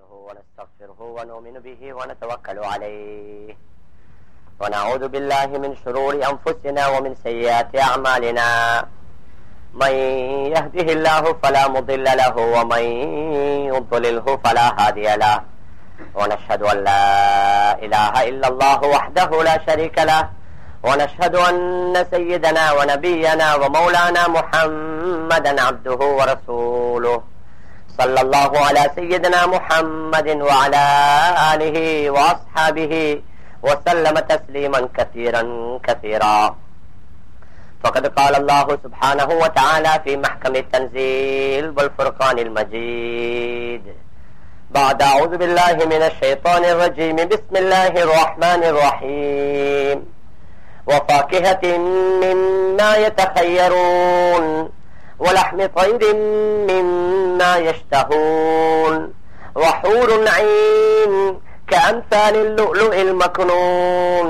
نستعينه ونستغفره ونؤمن به ونتوكل عليه ونعوذ بالله من شرور أنفسنا ومن سيئات أعمالنا من يهده الله فلا مضل له ومن يضلله فلا هادي له ونشهد أن لا إله إلا الله وحده لا شريك له ونشهد أن سيدنا ونبينا ومولانا محمدا عبده ورسوله صلى الله على سيدنا محمد وعلى آله وأصحابه وسلم تسليما كثيرا كثيرا. فقد قال الله سبحانه وتعالى في محكم التنزيل والفرقان المجيد بعد أعوذ بالله من الشيطان الرجيم بسم الله الرحمن الرحيم وفاكهة مما يتخيرون ولحم طير مما يشتهون وحور عين كأمثال اللؤلؤ المكنون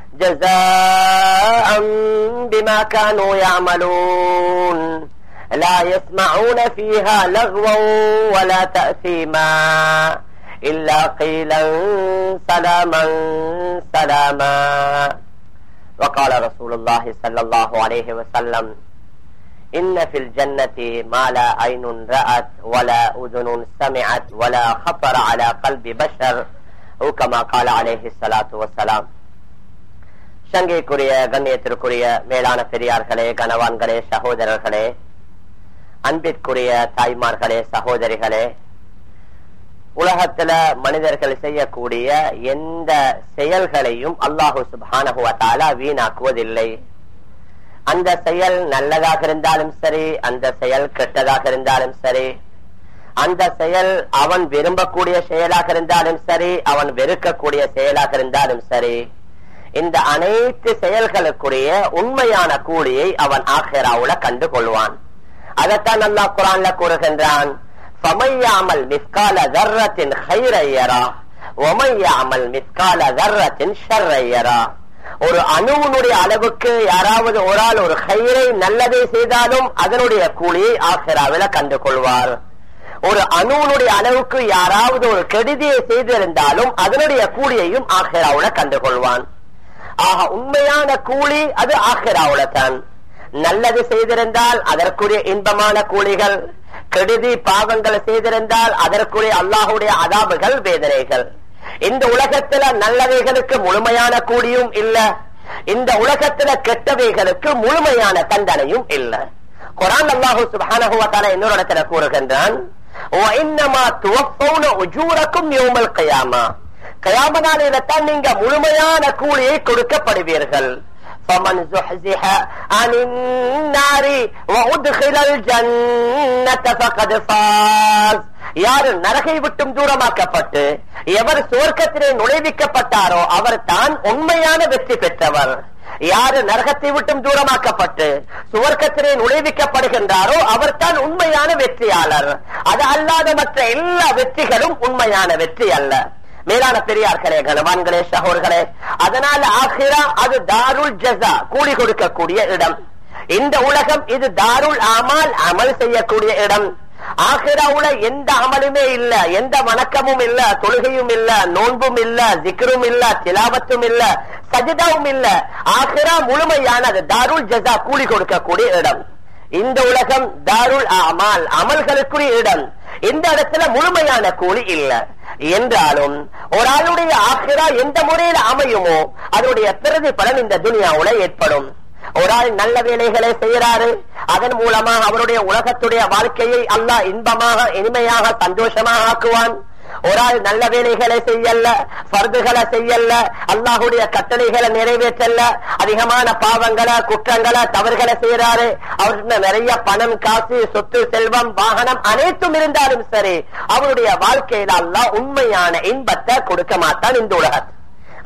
جزاء بما كانوا يعملون لا يسمعون فيها لغوا ولا تأثيما إلا قيلا سلاما سلاما. وقال رسول الله صلى الله عليه وسلم إن في الجنة ما لا عين رأت ولا أذن سمعت ولا خطر على قلب بشر أو كما قال عليه الصلاة والسلام. சங்கைக்குரிய கண்ணியத்திற்குரிய மேலான பெரியார்களே, கணவான்களே, சகோதரர்களே, அன்பிற்குரிய தாய்மார்களே, சகோதரிகளே, உலகத்துல மனிதர்கள் செய்யக்கூடிய எந்த செயல்களையும் அல்லாஹு சுப்ஹானஹு வ தஆலா வீணாக்குவதில்லை. அந்த செயல் நல்லதாக இருந்தாலும் சரி, அந்த செயல் கெட்டதாக இருந்தாலும் சரி, அந்த செயல் அவன் விரும்பக்கூடிய செயலாக இருந்தாலும் சரி, அவன் வெறுக்கக்கூடிய செயலாக இருந்தாலும் சரி, இந்த அனைத்து செயல்களுக்குரிய உண்மையான கூலியை அவன் ஆখিরাவுல கண்டு கொள்வான். அதைத்தான் அல்லாஹ் குர்ஆன்ல கூறுகின்றான், فَمَن يَعْمَلْ مِثْقَالَ ذَرَّةٍ خَيْرًا يَرَهُ وَمَن يَعْمَلْ مِثْقَالَ ذَرَّةٍ شَرًّا يَرَهُ. ஒரு அணுவினுடைய அளவுக்கு யாராவது ஒரு ஆள் ஒரு ஹைரை நல்லதை செய்தாலும் அதனுடைய கூலியை ஆখিরাவில கண்டு கொள்வார். ஒரு அணுவினுடைய அளவுக்கு யாராவது ஒரு கெடுதியை செய்திருந்தாலும் அதனுடைய கூலியையும் ஆখিরাவுல கண்டு கொள்வான். ஆக உண்மையான கூலி அது ஆখিরাவுல தான். நல்லது செய்திருந்தால் அதற்குரிய இன்பமான கூலிகள், கெடுதி பாவங்கள் செய்திருந்தால் அதற்குரிய அல்லாஹுடைய அதாபுகள், வேதனைகள். இந்த உலகத்துல நல்லவைகளுக்கு முழுமையான கூலியும் இல்ல, இந்த உலகத்துல கெட்டவைகளுக்கு முழுமையான தண்டனையும் இல்ல. குர்ஆன் அல்லாஹ் சுப்ஹானஹு வ தஆலா இன்னொரு இடத்துல கூறுகின்றான், وَإِنَّمَا تُوَفَّوْنَ أُجُورَكُمْ يَوْمَ الْقِيَامَةِ. கியாம நாளில்தான் நீங்க முழுமையான கூலியை கொடுக்கப்படுவீர்கள். فَمَنْ زُحْزِحَ عَنِ النَّارِ وَأُدْخِلَ الْجَنَّةَ فَقَدْ فَازَ. யார் நரகை விட்டும் தூரமாக்கப்பட்டு எவர் சுவர்க்கத்திலே நுழைவிக்கப்பட்டாரோ அவர் தான் உண்மையான வெற்றி பெற்றவர். யாரு நரகத்தை விட்டும் தூரமாக்கப்பட்டு சுவர்க்கத்திலே நுழைவிக்கப்படுகின்றாரோ அவர் தான் உண்மையான வெற்றியாளர். அது அல்லாத மற்ற எல்லா வெற்றிகளும் உண்மையான வெற்றி அல்ல. மேலான பெரியார்களே, கணவான்களே, சகோதரர்களே, அதனால ஆখিরা அது தாருல் ஜஸா, கூலி கொடுக்கக்கூடிய இடம். இந்த உலகம் இது தாருல் அமால், அமல் செய்யக்கூடிய இடம். ஆখিরাவுல எந்த அமலுமே இல்ல, எந்த வணக்கமும் இல்ல, தொழுகையும் இல்ல, நோன்பும் இல்ல, ஜிக்ரும் இல்ல, திலாவத்தும் இல்ல, சஜிதாவும் இல்ல. ஆখিরা முழுமையானது தாருல் ஜஸா, கூலி கொடுக்கக்கூடிய இடம். இந்த உலகம் தாருல் அமால், அமல்களுக்குரிய இடம். இந்த இடத்துல முழுமையான கூலி இல்ல. என்றாலும் ஒரு ஆளுடைய ஆখিরা எந்த முறையில் அமையுமோ அதனுடைய பிரதிபலன் இந்த துனியாவுல ஏற்படும். ஒரு ஆள் நல்ல வேலைகளை செய்யறாரு, அதன் மூலமாக அவருடைய உலகத்துடைய வாழ்க்கையை அல்லாஹ் இன்பமாக, இனிமையாக, சந்தோஷமாக ஆக்குவான். ஒரு ஆள் நல்ல வேலைகளை செய்யல, ஃபர்துகளை செய்யல, அல்லாஹுடைய கட்டளைகளை நிறைவேற்றல, அதிகமான பாவங்களை, குற்றங்களை, தவறுகளை செய்யறாரு. அவருக்கு நிறைய பணம், காசு, சொத்து, செல்வம், வாகனம் அனைத்தும் இருந்தாலும் சரி, அவருடைய வாழ்க்கையில அல்லாஹ் உண்மையான இன்பத்தை கொடுக்க மாட்டான் இந்த உலகத்தில்.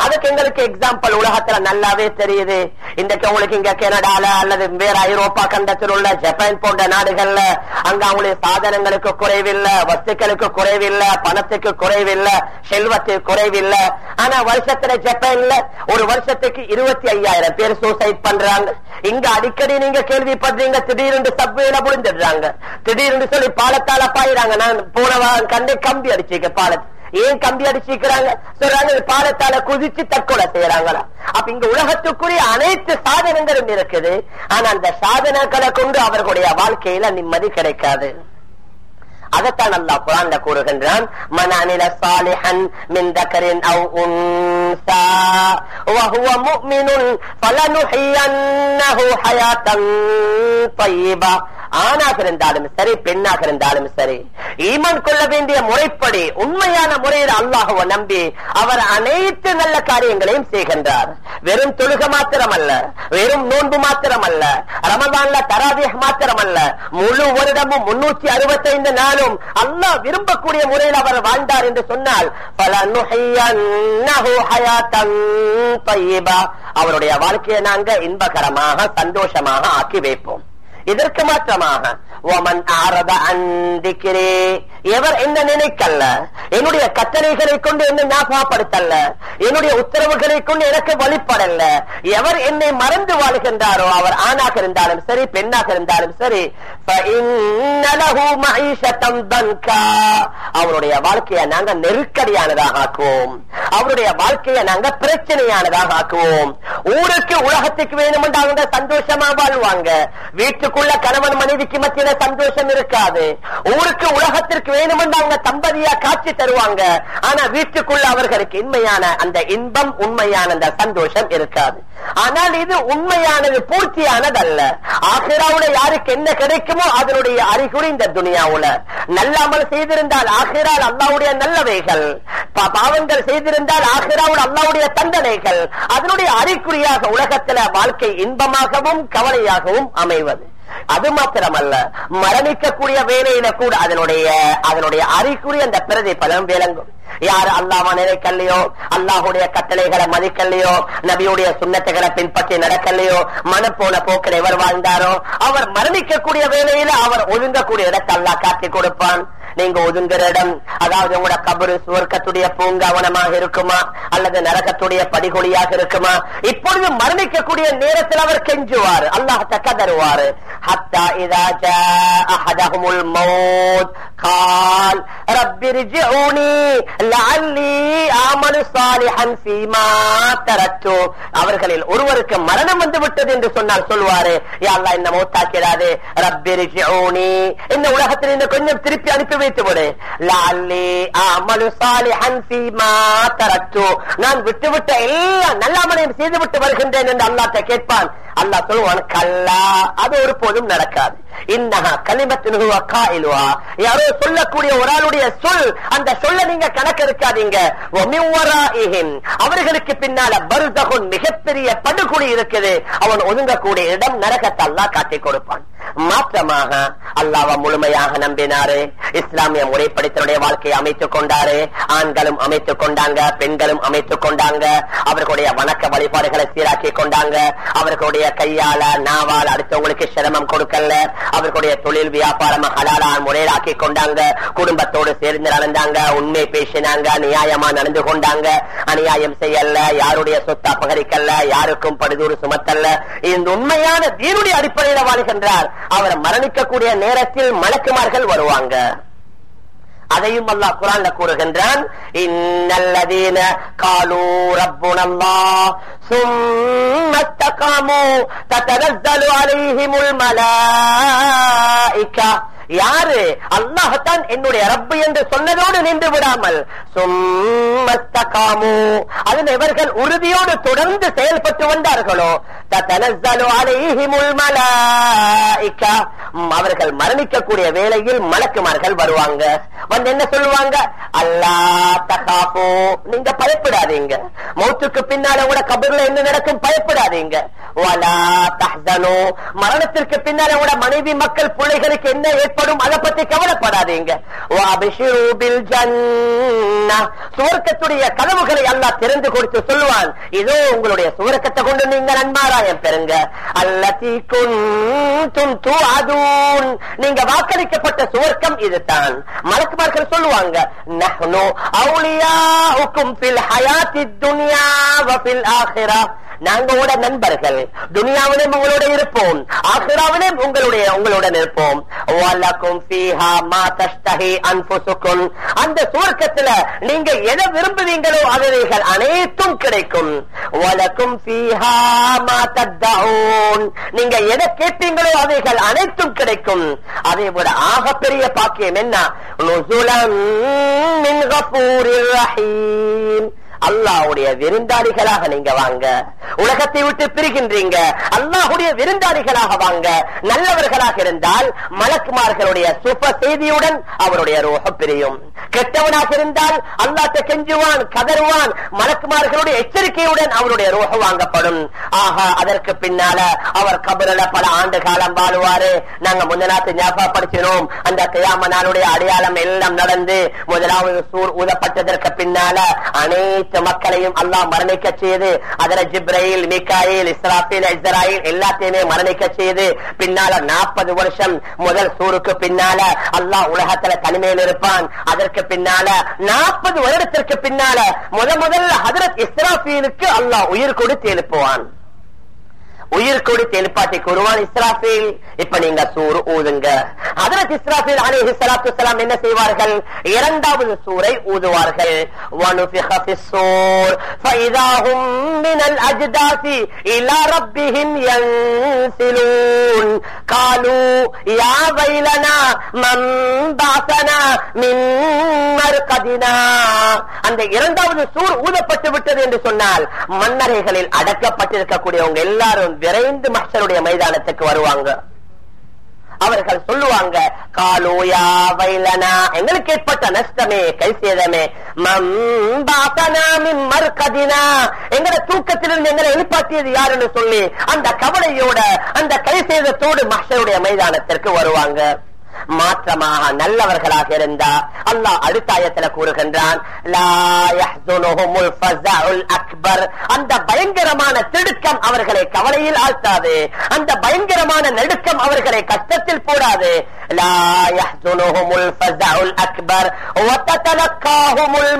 அதுக்கு எங்களுக்கு எக்ஸாம்பிள் உலகத்துல நல்லாவே தெரியுது. இன்றைக்கு உங்களுக்கு இங்க கனடால அல்லது வேற ஐரோப்பா கண்டத்தில் உள்ள ஜப்பான் போன்ற நாடுகள்ல அங்க அவங்களுடைய சாதனங்களுக்கு குறைவில்லை, வஸ்துக்களுக்கு குறைவில்லை, பணத்துக்கு குறைவில்லை, செல்வத்துக்கு குறைவில்லை. ஆனா வருஷத்துல ஜப்பான்ல ஒரு வருஷத்துக்கு 25,000 பேர் சூசைட் பண்றாங்க. இங்க அடிக்கடி நீங்க கேள்விப்படுறீங்க, திடீர்னு சப்வேல புரிஞ்சிடுறாங்க, திடீர்னு சொல்லி பாலத்தால பாயிறாங்க. நான் போன கண்டே கம்பி அடிச்சிருக்க பாலத்தை. ஏன் கம்பி அடிச்சிருக்கிறாங்க சொல்றாங்க, பாலத்தால குதிச்சு தற்கொலை செய்யறாங்களா? அப்ப இங்க உலகத்துக்குரிய அனைத்து சாதனங்களும் இருக்குது. ஆனா அந்த சாதனங்களை கொண்டு அவர்களுடைய வாழ்க்கையில நிம்மதி கிடைக்காது. அதைத்தான் அல்லாஹ் குர்ஆன்ல கூறுகின்றான், மன் அமில சாலிஹன் மின் தக்கரின் அவ் உன்ஸா வஹுவ முஃமினுன் ஃபலனுஹியன்னஹு ஹயாத்தன் தய்யிபா. ஆணாக இருந்தாலும் சரி, பெண்ணாக இருந்தாலும் சரி, ஈமான் கொள்ள வேண்டிய முறைப்படி உண்மையான முறையில் அல்லாஹ்வை நம்பி அவர் அனைத்து நல்ல காரியங்களையும் செய்கின்றார். வெறும் தொழுக மாத்திரமல்ல, வெறும் நோன்பு மாத்திரமல்ல, ரமதான்ல தராவீஹ் மாத்திரமல்ல, முழு வருடமும் 365 நாளும் அல்லாஹ் விரும்பக்கூடிய முறையில் அவர் வாழ்ந்தார் என்று சொன்னால் ஃபலனுஹியன்னஹு ஹயாத்தன் தய்யிபா, அவருடைய வாழ்க்கையை நாங்க இன்பகரமாக சந்தோஷமாக ஆக்கி வைப்போம். இதற்கு மாற்றமாக வமன் ஆரத அன் திக்ரி, எவர் என்ன நினைக்கல்ல, என்னுடைய கட்டளைகளை கொண்டு என்ன ஞாபகப்படுத்தல்ல, என்னுடைய உத்தரவுகளை கொண்டு எனக்கு வழிபடல்ல, எவர் என்னை மறந்து வாழ்கின்றாரோ அவர் ஆணாக இருந்தாலும் சரி, பெண்ணாக இருந்தாலும் சரி, அவருடைய வாழ்க்கையை நாங்க நெருக்கடியானதாக ஆக்குவோம், அவருடைய வாழ்க்கையை நாங்க பிரச்சனையானதாக ஆக்குவோம். ஊருக்கு உலகத்துக்கு வேணுமென்று அவங்க சந்தோஷமா வாழ்வாங்க, வீட்டுக்குள்ள கணவன் மனைவிக்கு மத்தியில சந்தோஷம் இருக்காது. ஊருக்கு உலகத்திற்கு வேணுமென்று அவங்க தம்பதியா காட்சி தருவாங்க, ஆனா வீட்டுக்குள்ள அவர்களுக்கு இன்மையான அந்த இன்பம், உண்மையான அந்த சந்தோஷம் இருக்காது. ஆனால் இது உண்மையானது, பூர்த்தியானதல்ல. ஆகிராவுல யாருக்கு என்ன கிடைக்குமோ அதனுடைய அறிகுறி இந்த துனியாவுல. நல்லாமல் செய்திருந்தால் ஆகிரால் அல்லாஹ்வுடைய நல்லவைகள், பாவங்கள் செய்திருந்தால் ஆகிராவுல் அல்லாஹ்வுடைய தண்டனைகள், அதனுடைய அறிகுறியாக உலகத்தில வாழ்க்கை இன்பமாகவும் கவலையாகவும் அமைவது. அது மாத்திரமல்ல, மரணிக்கக்கூடிய வேலையில கூட அதனுடைய அறிகுறி அந்த பிரதிபலம் விளங்கும். யார் அல்லாஹ்வை நினைக்கலையோ, அல்லாஹ்வுடைய கட்டளைகளை மதிக்கலையோ, நபியுடைய சுன்னத்துகளை பின்பற்றி நடக்கலையோ, மனப்போன போக்கில் எவர் வாழ்ந்தாரோ அவர் மரணிக்கக்கூடிய வேலையில அவர் ஒதுங்கக்கூடிய இடத்தை அல்லாஹ் காட்டி கொடுப்பான். நீங்க ஒதுங்குற இடம், அதாவது உங்களோட கபரு சுவர்க்கத்துடைய பூங்காவனமாக இருக்குமா அல்லது நரகத்துடைய படிகொலியாக இருக்குமா? இப்பொழுது மரணிக்கக்கூடிய நேரத்தில் அவர் கெஞ்சுவார், அல்லாஹ் தக்கதருவார். ஹத்தா இதா ஜாஅ அஹதஹுமுல் மௌத் قال رب ارجعوني لعلي اعمل صالحا فيما تركت. அவர்களில் ஒருவருக்கு மரணம் வந்து விட்டது என்று சொன்னால் சொல்வாரு, யா அல்லாஹ் என்ன மௌத்தாக்கிறாதே, ரப்பி ர்ஜிஊனி, இந்த உலகத்தில் இன்னும் கொஞ்சம் திருப்பி அனுப்பி வைத்து விடு, லஅல்லி அஅமலு ஸாலிஹன் ஃபீமா தரக்து, நான் விட்டுவிட்ட எல்லா நல்ல அமலையும் செய்துவிட்டு வருகின்றேன் என்று அல்லாஹ்ட்ட கேட்பான். அல்லாஹ் சொல்லுவான், கல்லா, அது ஒருபோதும் நடக்காது. இன்னஹா கலிமத்துன் ஹுவ காயிலுஹா, யாரோ சொல்லக்கூடிய ஒரு ஆளுடைய சொல், அந்த சொல்ல நீங்க கணக்கெடுக்காதீங்க. வமின் வராஇஹிம், அவர்களுக்கு பின்னால பர்ஸகுன், மிகப்பெரிய படுகொலி இருக்குது, அவன் ஒதுங்கக்கூடிய இடம் நரகத்தை அல்லாஹ் காட்டி கொடுப்பான். மாற்றமாக அல்லாஹ்வை முழுமையாக நம்பினாரு, இஸ்லாமிய முறைப்படித்தனுடைய வாழ்க்கையை அமைத்துக் கொண்டாரு. ஆண்களும் அமைத்துக் கொண்டாங்க, பெண்களும் அமைத்துக் கொண்டாங்க. அவர்களுடைய வணக்க வழிபாடுகளை சீராக்கி கொண்டாங்க. அவர்களுடைய கையால நாவால் அடுத்தவங்களுக்கு சிரமம் கொடுக்கல. அவர்களுடைய தொழில் வியாபாரம் ஹலாலான முறையில் ஆக்கி கொண்டாங்க. குடும்பத்தோடு சேர்ந்து நடந்தாங்க, உண்மை பேசினாங்க, நியாயமா நடந்து கொண்டாங்க, அநியாயம் செய்யல, யாருடைய சொத்து அபகரிக்கல்ல, யாருக்கும் படுதூறு சுமத்தல்ல. இந்த உண்மையான தீனுடைய அடிப்படையில் வாழ்கின்றார். அவர் மரணிக்கக்கூடிய நேரத்தில் மலக்குமார்கள் வருவாங்க. அதையும் அல்லாஹ் குர்ஆன்ல கூறுகின்றான், இன்னல்லதீன காலூ ரப்புனல்லாஹ் ثم استقاموا تتنزل عليهم الملائكة, யாரு அல்லாஹ் தான் என்னுடைய ரப்பு என்று சொன்னதோடு நின்று விடாமல் சும்மஸ்தகாமு, அதில் இவர்கள் உறுதியோடு தொடர்ந்து செயல்பட்டு வந்தார்களோ, ததனஸ்ஸலு அலைஹிமுல் மலாயிகா, அவர்கள் மரணிக்கக்கூடிய வேளையில் மலக்குமார்கள் வருவாங்க. வந்து என்ன சொல்லுவாங்க, அல்லா தகாஃபு, நீங்க பயப்படாதீங்க. மௌத்துக்கு பின்னால கூட கபர்ல என்ன நடக்கும் பயப்படாதீங்க. வலா தஹ்சனு, மரணத்திற்கு பின்னால கூட மனைவி மக்கள் பிள்ளைகளுக்கு என்ன ஏற்படும் அதை பத்தி கவலைப்படாதீங்க. வஅப்ஷிரு பில் ஜன்னah, சுவர்க்கத்துடைய கதவுகளை அல்லாஹ் திறந்து கொடுத்து சொல்வான், இதோ உங்களுடைய சுவர்க்கத்தை கொண்டு நீங்க நன்மாராயம் பெறுங்க. அல்லதி குன்தும் துஅதுன், நீங்க வாக்களிக்கப்பட்ட சுவர்க்கம் இதுதான். மலக்குமார்கள் சொல்லுவாங்க, நஹ்னு அவுலியாஉக்கும் ஃபில் ஹயாத்தித் துன்யா வ ஃபில் ஆখিরাহ, நாங்களோட நண்பர்கள், துனியாவிலும் உங்களோட இருப்போம், ஆখিরাவிலும் உங்களுடன் இருப்போம். வலக்கும் ஃபீஹா மா தஷ்தஹி அன்ஃபுசுக்கும், அந்த சுவர்க்கத்துல நீங்க எதை விரும்புவீங்களோ அவைகள் அனைத்தும் கிடைக்கும். வலக்கும் ஃபீஹா மா தத்தஊன், நீங்க எதை கேட்பீங்களோ அவைகள் அனைத்தும் கிடைக்கும். அதை விட ஆகப்பெரிய பாக்கியம் என்ன? நுஸுலன் மின் கஃபூரிர் ரஹீம், அல்லாஹ்வுடைய விருந்தாளிகளாக நீங்க வாங்க. உலகத்தை விட்டு பிரிகின்றீங்க, அல்லாஹ்வுடைய விருந்தாளிகளாக வாங்க. நல்லவர்களாக இருந்தால் மலக்குமார்களுடைய சுப செய்தியுடன் அவருடைய ரூஹ் பிரியும். கெட்டவனாக இருந்தால் அல்லாஹ்ட்ட கெஞ்சுவான், கதறுவான், மலக்குமார்களுடைய எச்சரிக்கையுடன் அவருடைய ரூஹ் வாங்கப்படும். ஆஹா, அதற்கு பின்னால அவர் கபரில பல ஆண்டு காலம் வாழுவாரு. நாங்க முன்னநாத்து ஞாபகப்படுத்தினோம், அந்த கியாம நாளுடைய அடையாளம் எல்லாம் நடந்து முதலாவது சூர் ஊதப்பட்டதற்கு பின்னால அனைத்து மக்களையும் அல்லாஹ் மரணிக்க செய்து, அதில் ஜிப்ரீல், மீகாயில், இஸ்ராஃபீல், இஸ்ராயில் எல்லாத்தையுமே மரணிக்க செய்து, பின்னால 40 வருஷம் முதல் சூருக்கு பின்னால அல்லாஹ் உலகத்துல தனிமையில் இருப்பான். அதற்கு பின்னால 40 வருடத்திற்கு பின்னால முதல்ல ஹஜ்ரத் இஸ்ராஃபீலுக்கு அல்லாஹ் உயிர் கொடுத்து எழுப்புவான். உயிர் கொடுத்து எழுப்பாட்டி கூறுவான், இஸ்ராஃபீல் இப்ப நீங்க சூர் ஊதுங்க. ஹஜ்ரத் இஸ்ராஃபீல் அலைஹிஸ்ஸலாத்து வஸ்ஸலாம் என்ன செய்வார்கள்? இரண்டாவது சூரை ஊதுவார்கள். வனுஃபிஹ ஃபிஸ்ஸூர் ஃபஇதா ஹும் மினல் அஜ்தாசி இலா ரப்பிஹிம் யன்சிலூன் காலூ யா வைலனா மன் பஅஸனா மின் மர்கதினா. அந்த இரண்டாவது சூர் ஊதப்பட்டு விட்டது என்று சொன்னால் மன்னரைகளில் அடக்கப்பட்டிருக்கக்கூடியவங்க எல்லாரும் விரைந்து மஹ்ஷருடைய மைதானத்துக்கு வருவாங்க. அவர்கள் சொல்லுவாங்க, காலூயா வைலனா, எங்களுக்கு ஏற்பட்ட நஷ்டமே, கை சேதமே, மர்கதினா, எங்களை தூக்கத்திலிருந்து எங்களை எழுப்பாட்டியது யாருன்னு சொல்லி அந்த கவலையோட அந்த கை சேதத்தோடு மஹ்ஷருடைய மைதானத்திற்கு வருவாங்க. மாற்றமாக நல்லவர்களாக இருந்தா அல்லாஹ் அடுத்த ஆயத்துல கூறுகின்றான், லா யஹ்ஸுனுஹுமுல் ஃபஸஉல் அக்பர், அந்த பயங்கரமான திடுக்கம் அவர்களை கவலையில் ஆழ்த்தாது, அந்த பயங்கரமான நடுக்கம் அவர்களை கஷ்டத்தில் போடாது. லா யஹ்ஸுனுஹுமுல் ஃபஸஉல் அக்பர் வ ததலக்காஹுமுல்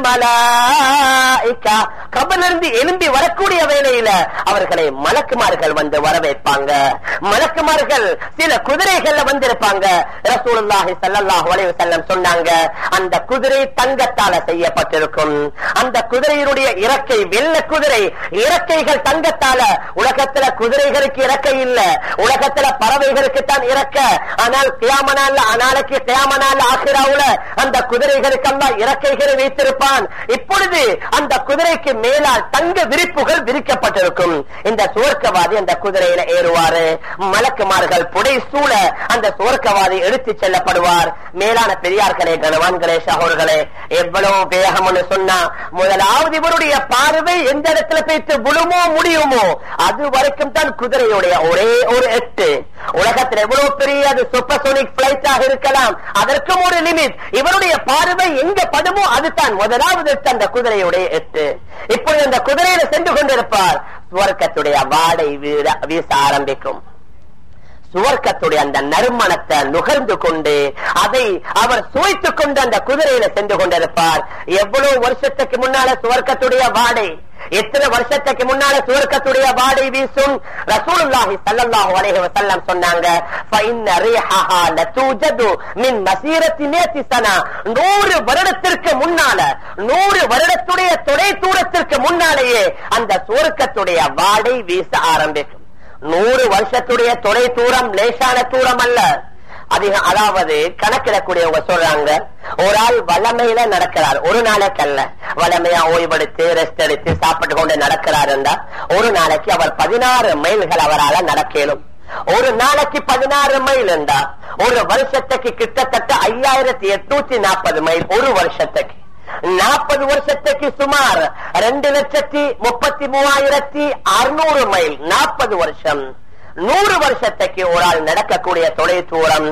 மலாயிகா, கபரிலிருந்து எழும்பி வரக்கூடிய வேளையில அவர்களை மலக்குமார்கள் வந்து வரவேற்பாங்க. மலக்குமார்கள் சில குதிரைகள்ல வந்திருப்பாங்க. ரசூலுல்லாஹி ஸல்லல்லாஹு அலைஹி வஸல்லம் சொன்னாங்க, அந்த குதிரை தங்கத்தால செய்யப்பட்டிருக்கும். அந்த குதிரையினுடைய இறக்கை வெள்ள குதிரை, இறக்கைகள் தங்கத்தால. உலகத்துல குதிரைகளுக்கு இறக்கை இல்ல, உலகத்துல பறவைகளுக்கு தான் இறக்க. ஆனால் கியாம நாள்ல, நாளைக்கு கியாம நாள்ல ஆখিরাவுல அந்த குதிரைகளுக்கு அல்லாஹ் இறக்கைகளை வைத்திருப்பான். இப்பொழுது அந்த குதிரைக்கு மேலால் தங்க விரிப்புகள் விரிக்கப்பட்டிருக்கும். இந்த சுவர்க்கவாதி அந்த குதிரையில ஏறுவாரு. மலக்குமார்கள் புடை சூழ அந்த சுவர்க்கவாதி எடுத்து செல்லப்படுவார். மேலான பெரியார்களே, கணவான்களே, சகோதரர்களே, எவ்வளவு வேகம்னு சொன்னா முதலாவது இவருடைய பார்வை எந்த இடத்துல போயிட்டு விழுமோ முடியுமோ அது வரைக்கும் தான் குதிரையுடைய ஒரே ஒரு எட்டு. உலகத்தில் எவ்வளவு பெரிய அது சூப்பர்சோனிக் பிளைட்டாக இருக்கலாம், அதற்கும் ஒரு லிமிட். இவருடைய பார்வை எங்க படுமோ அதுதான் முதலாவது எட்டு, அந்த குதிரையுடைய எட்டு. இப்பொழுது அந்த குதிரையில சென்று கொண்டிருப்பார். சுவர்க்கத்துடைய வாடை வீச ஆரம்பிக்கும். சுவர்க்கத்துடைய அந்த நறுமணத்தை நுகர்ந்து கொண்டு அதை அவர் சுவைத்துக் கொண்டு அந்த குதிரையில சென்று கொண்டிருப்பார். எவ்வளவு வருஷத்துக்கு முன்னால சுவர்க்கத்துடைய வாடை, எத்தனை வருஷத்துக்கு முன்னால சுவர்க்கத்துடைய வாடை வீசும். ரசூலுல்லாஹி ஸல்லல்லாஹு அலைஹி வஸல்லம் சொன்னாங்க, ஃபஇன்ன ரீஹஹா லதூஜது மின் மஸீரத்தி 100 சனா, 100 வருடத்திற்கு முன்னால, 100 வருடத்துடைய தொலை தூரத்திற்கு முன்னாலேயே அந்த சுவர்க்கத்துடைய வாடை வீச ஆரம்பிக்கும். 100 வருஷத்துடைய தொலை தூரம் லேசான தூரம் அல்ல. அதிகம், அதாவது கணக்கிடக்கூடியவங்க சொல்றாங்க, ஒரு ஆள் வளமையில நடக்கிறார், ஒரு நாளைக்கு அல்ல, வளமையா ஓய்வெடுத்து ரெஸ்ட் எடுத்து சாப்பிட்டு கொண்டு நடக்கிறாருண்டா ஒரு நாளைக்கு அவர் 16 மைல்கள் அவரால் நடக்கலும். ஒரு நாளைக்கு 16 மைல் என்றா ஒரு வருஷத்துக்கு கிட்டத்தட்ட 5840 மைல் ஒரு வருஷத்துக்கு. 40 வருஷத்துக்கு சுமார் 2,33,600 மைல். 40 வருஷம். 100 வருஷத்துக்கு ஒரு ஆள் நடக்கக்கூடிய தொலை தூரம்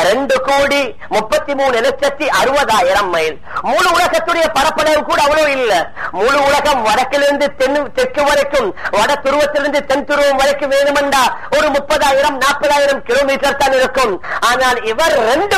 2,33,60,000 மைல். முழு உலகத்துடைய பரப்பளவு கூட அவ்வளவு இல்ல. முழு உலகம் வடக்கிலிருந்து தெற்கு வரைக்கும், வட துருவத்திலிருந்து தென் துருவம் வரைக்கும் வேணுமெண்டா ஒரு 30,000-40,000 கிலோமீட்டர் தான் இருக்கும். ஆனால் இவர்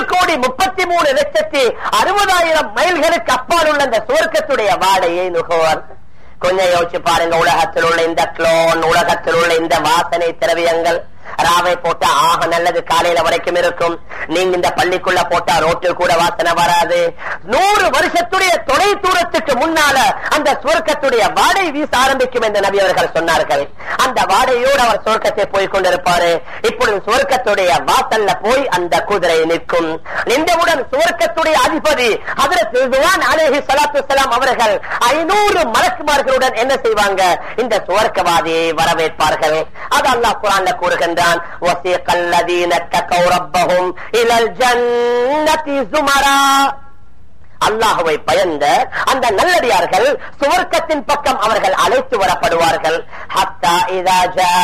2,33,60,000 மைல்களுக்கு அப்பால் உள்ள அந்த சுவர்க்கத்துடைய வாடையை நுகர்வார். கொஞ்சம் யோசிச்சு பாருங்க. உலகத்தில் உள்ள இந்த க்ளோன், உலகத்தில் உள்ள இந்த வாசனை திரவியங்கள் ராவை போட்டா ஆக நல்லது, காலையில வரைக்கும் இருக்கும். நீங்க இந்த பள்ளிக்குள்ள போட்டா ரோட்டில் கூட வாசனை வராது. 100 வருஷத்துடைய தொலை தூரத்துக்கு முன்னால அந்த சுவர்க்கத்துடைய வாடை வீச ஆரம்பிக்கும் என்று நபி அவர்கள் சொன்னார்கள். அந்த வாடையோடு அவர் சுவர்க்கத்தை போய் கொண்டிருப்பாரு. இப்பொழுது சுவர்க்கத்துடைய வாசல்ல போய் அந்த குதிரை நிற்கும். நின்றவுடன் சுவர்க்கத்துடைய அதிபதி ஹஜ்ரத் ரிதுவான் அலைஹிஸ்ஸலாத்து வஸ்ஸலாம் அவர்கள் 500 மலக்குமார்களுடன் என்ன செய்வாங்க? இந்த சுவர்க்கவாதியை வரவேற்பார்கள். அது அல்லாஹ் குர்ஆன்ல கூறுகின்றான், وَسِيقَ الَّذِينَ اتَّقَوْا رَبَّهُمْ إِلَى الْجَنَّةِ زُمَرًا. அல்லாஹ்வை பயந்த அந்த நல்லடியார்கள் சுவர்க்கத்தின் பக்கம் அவர்கள் அழைத்து வரப்படுவார்கள். ஹத்தா இதா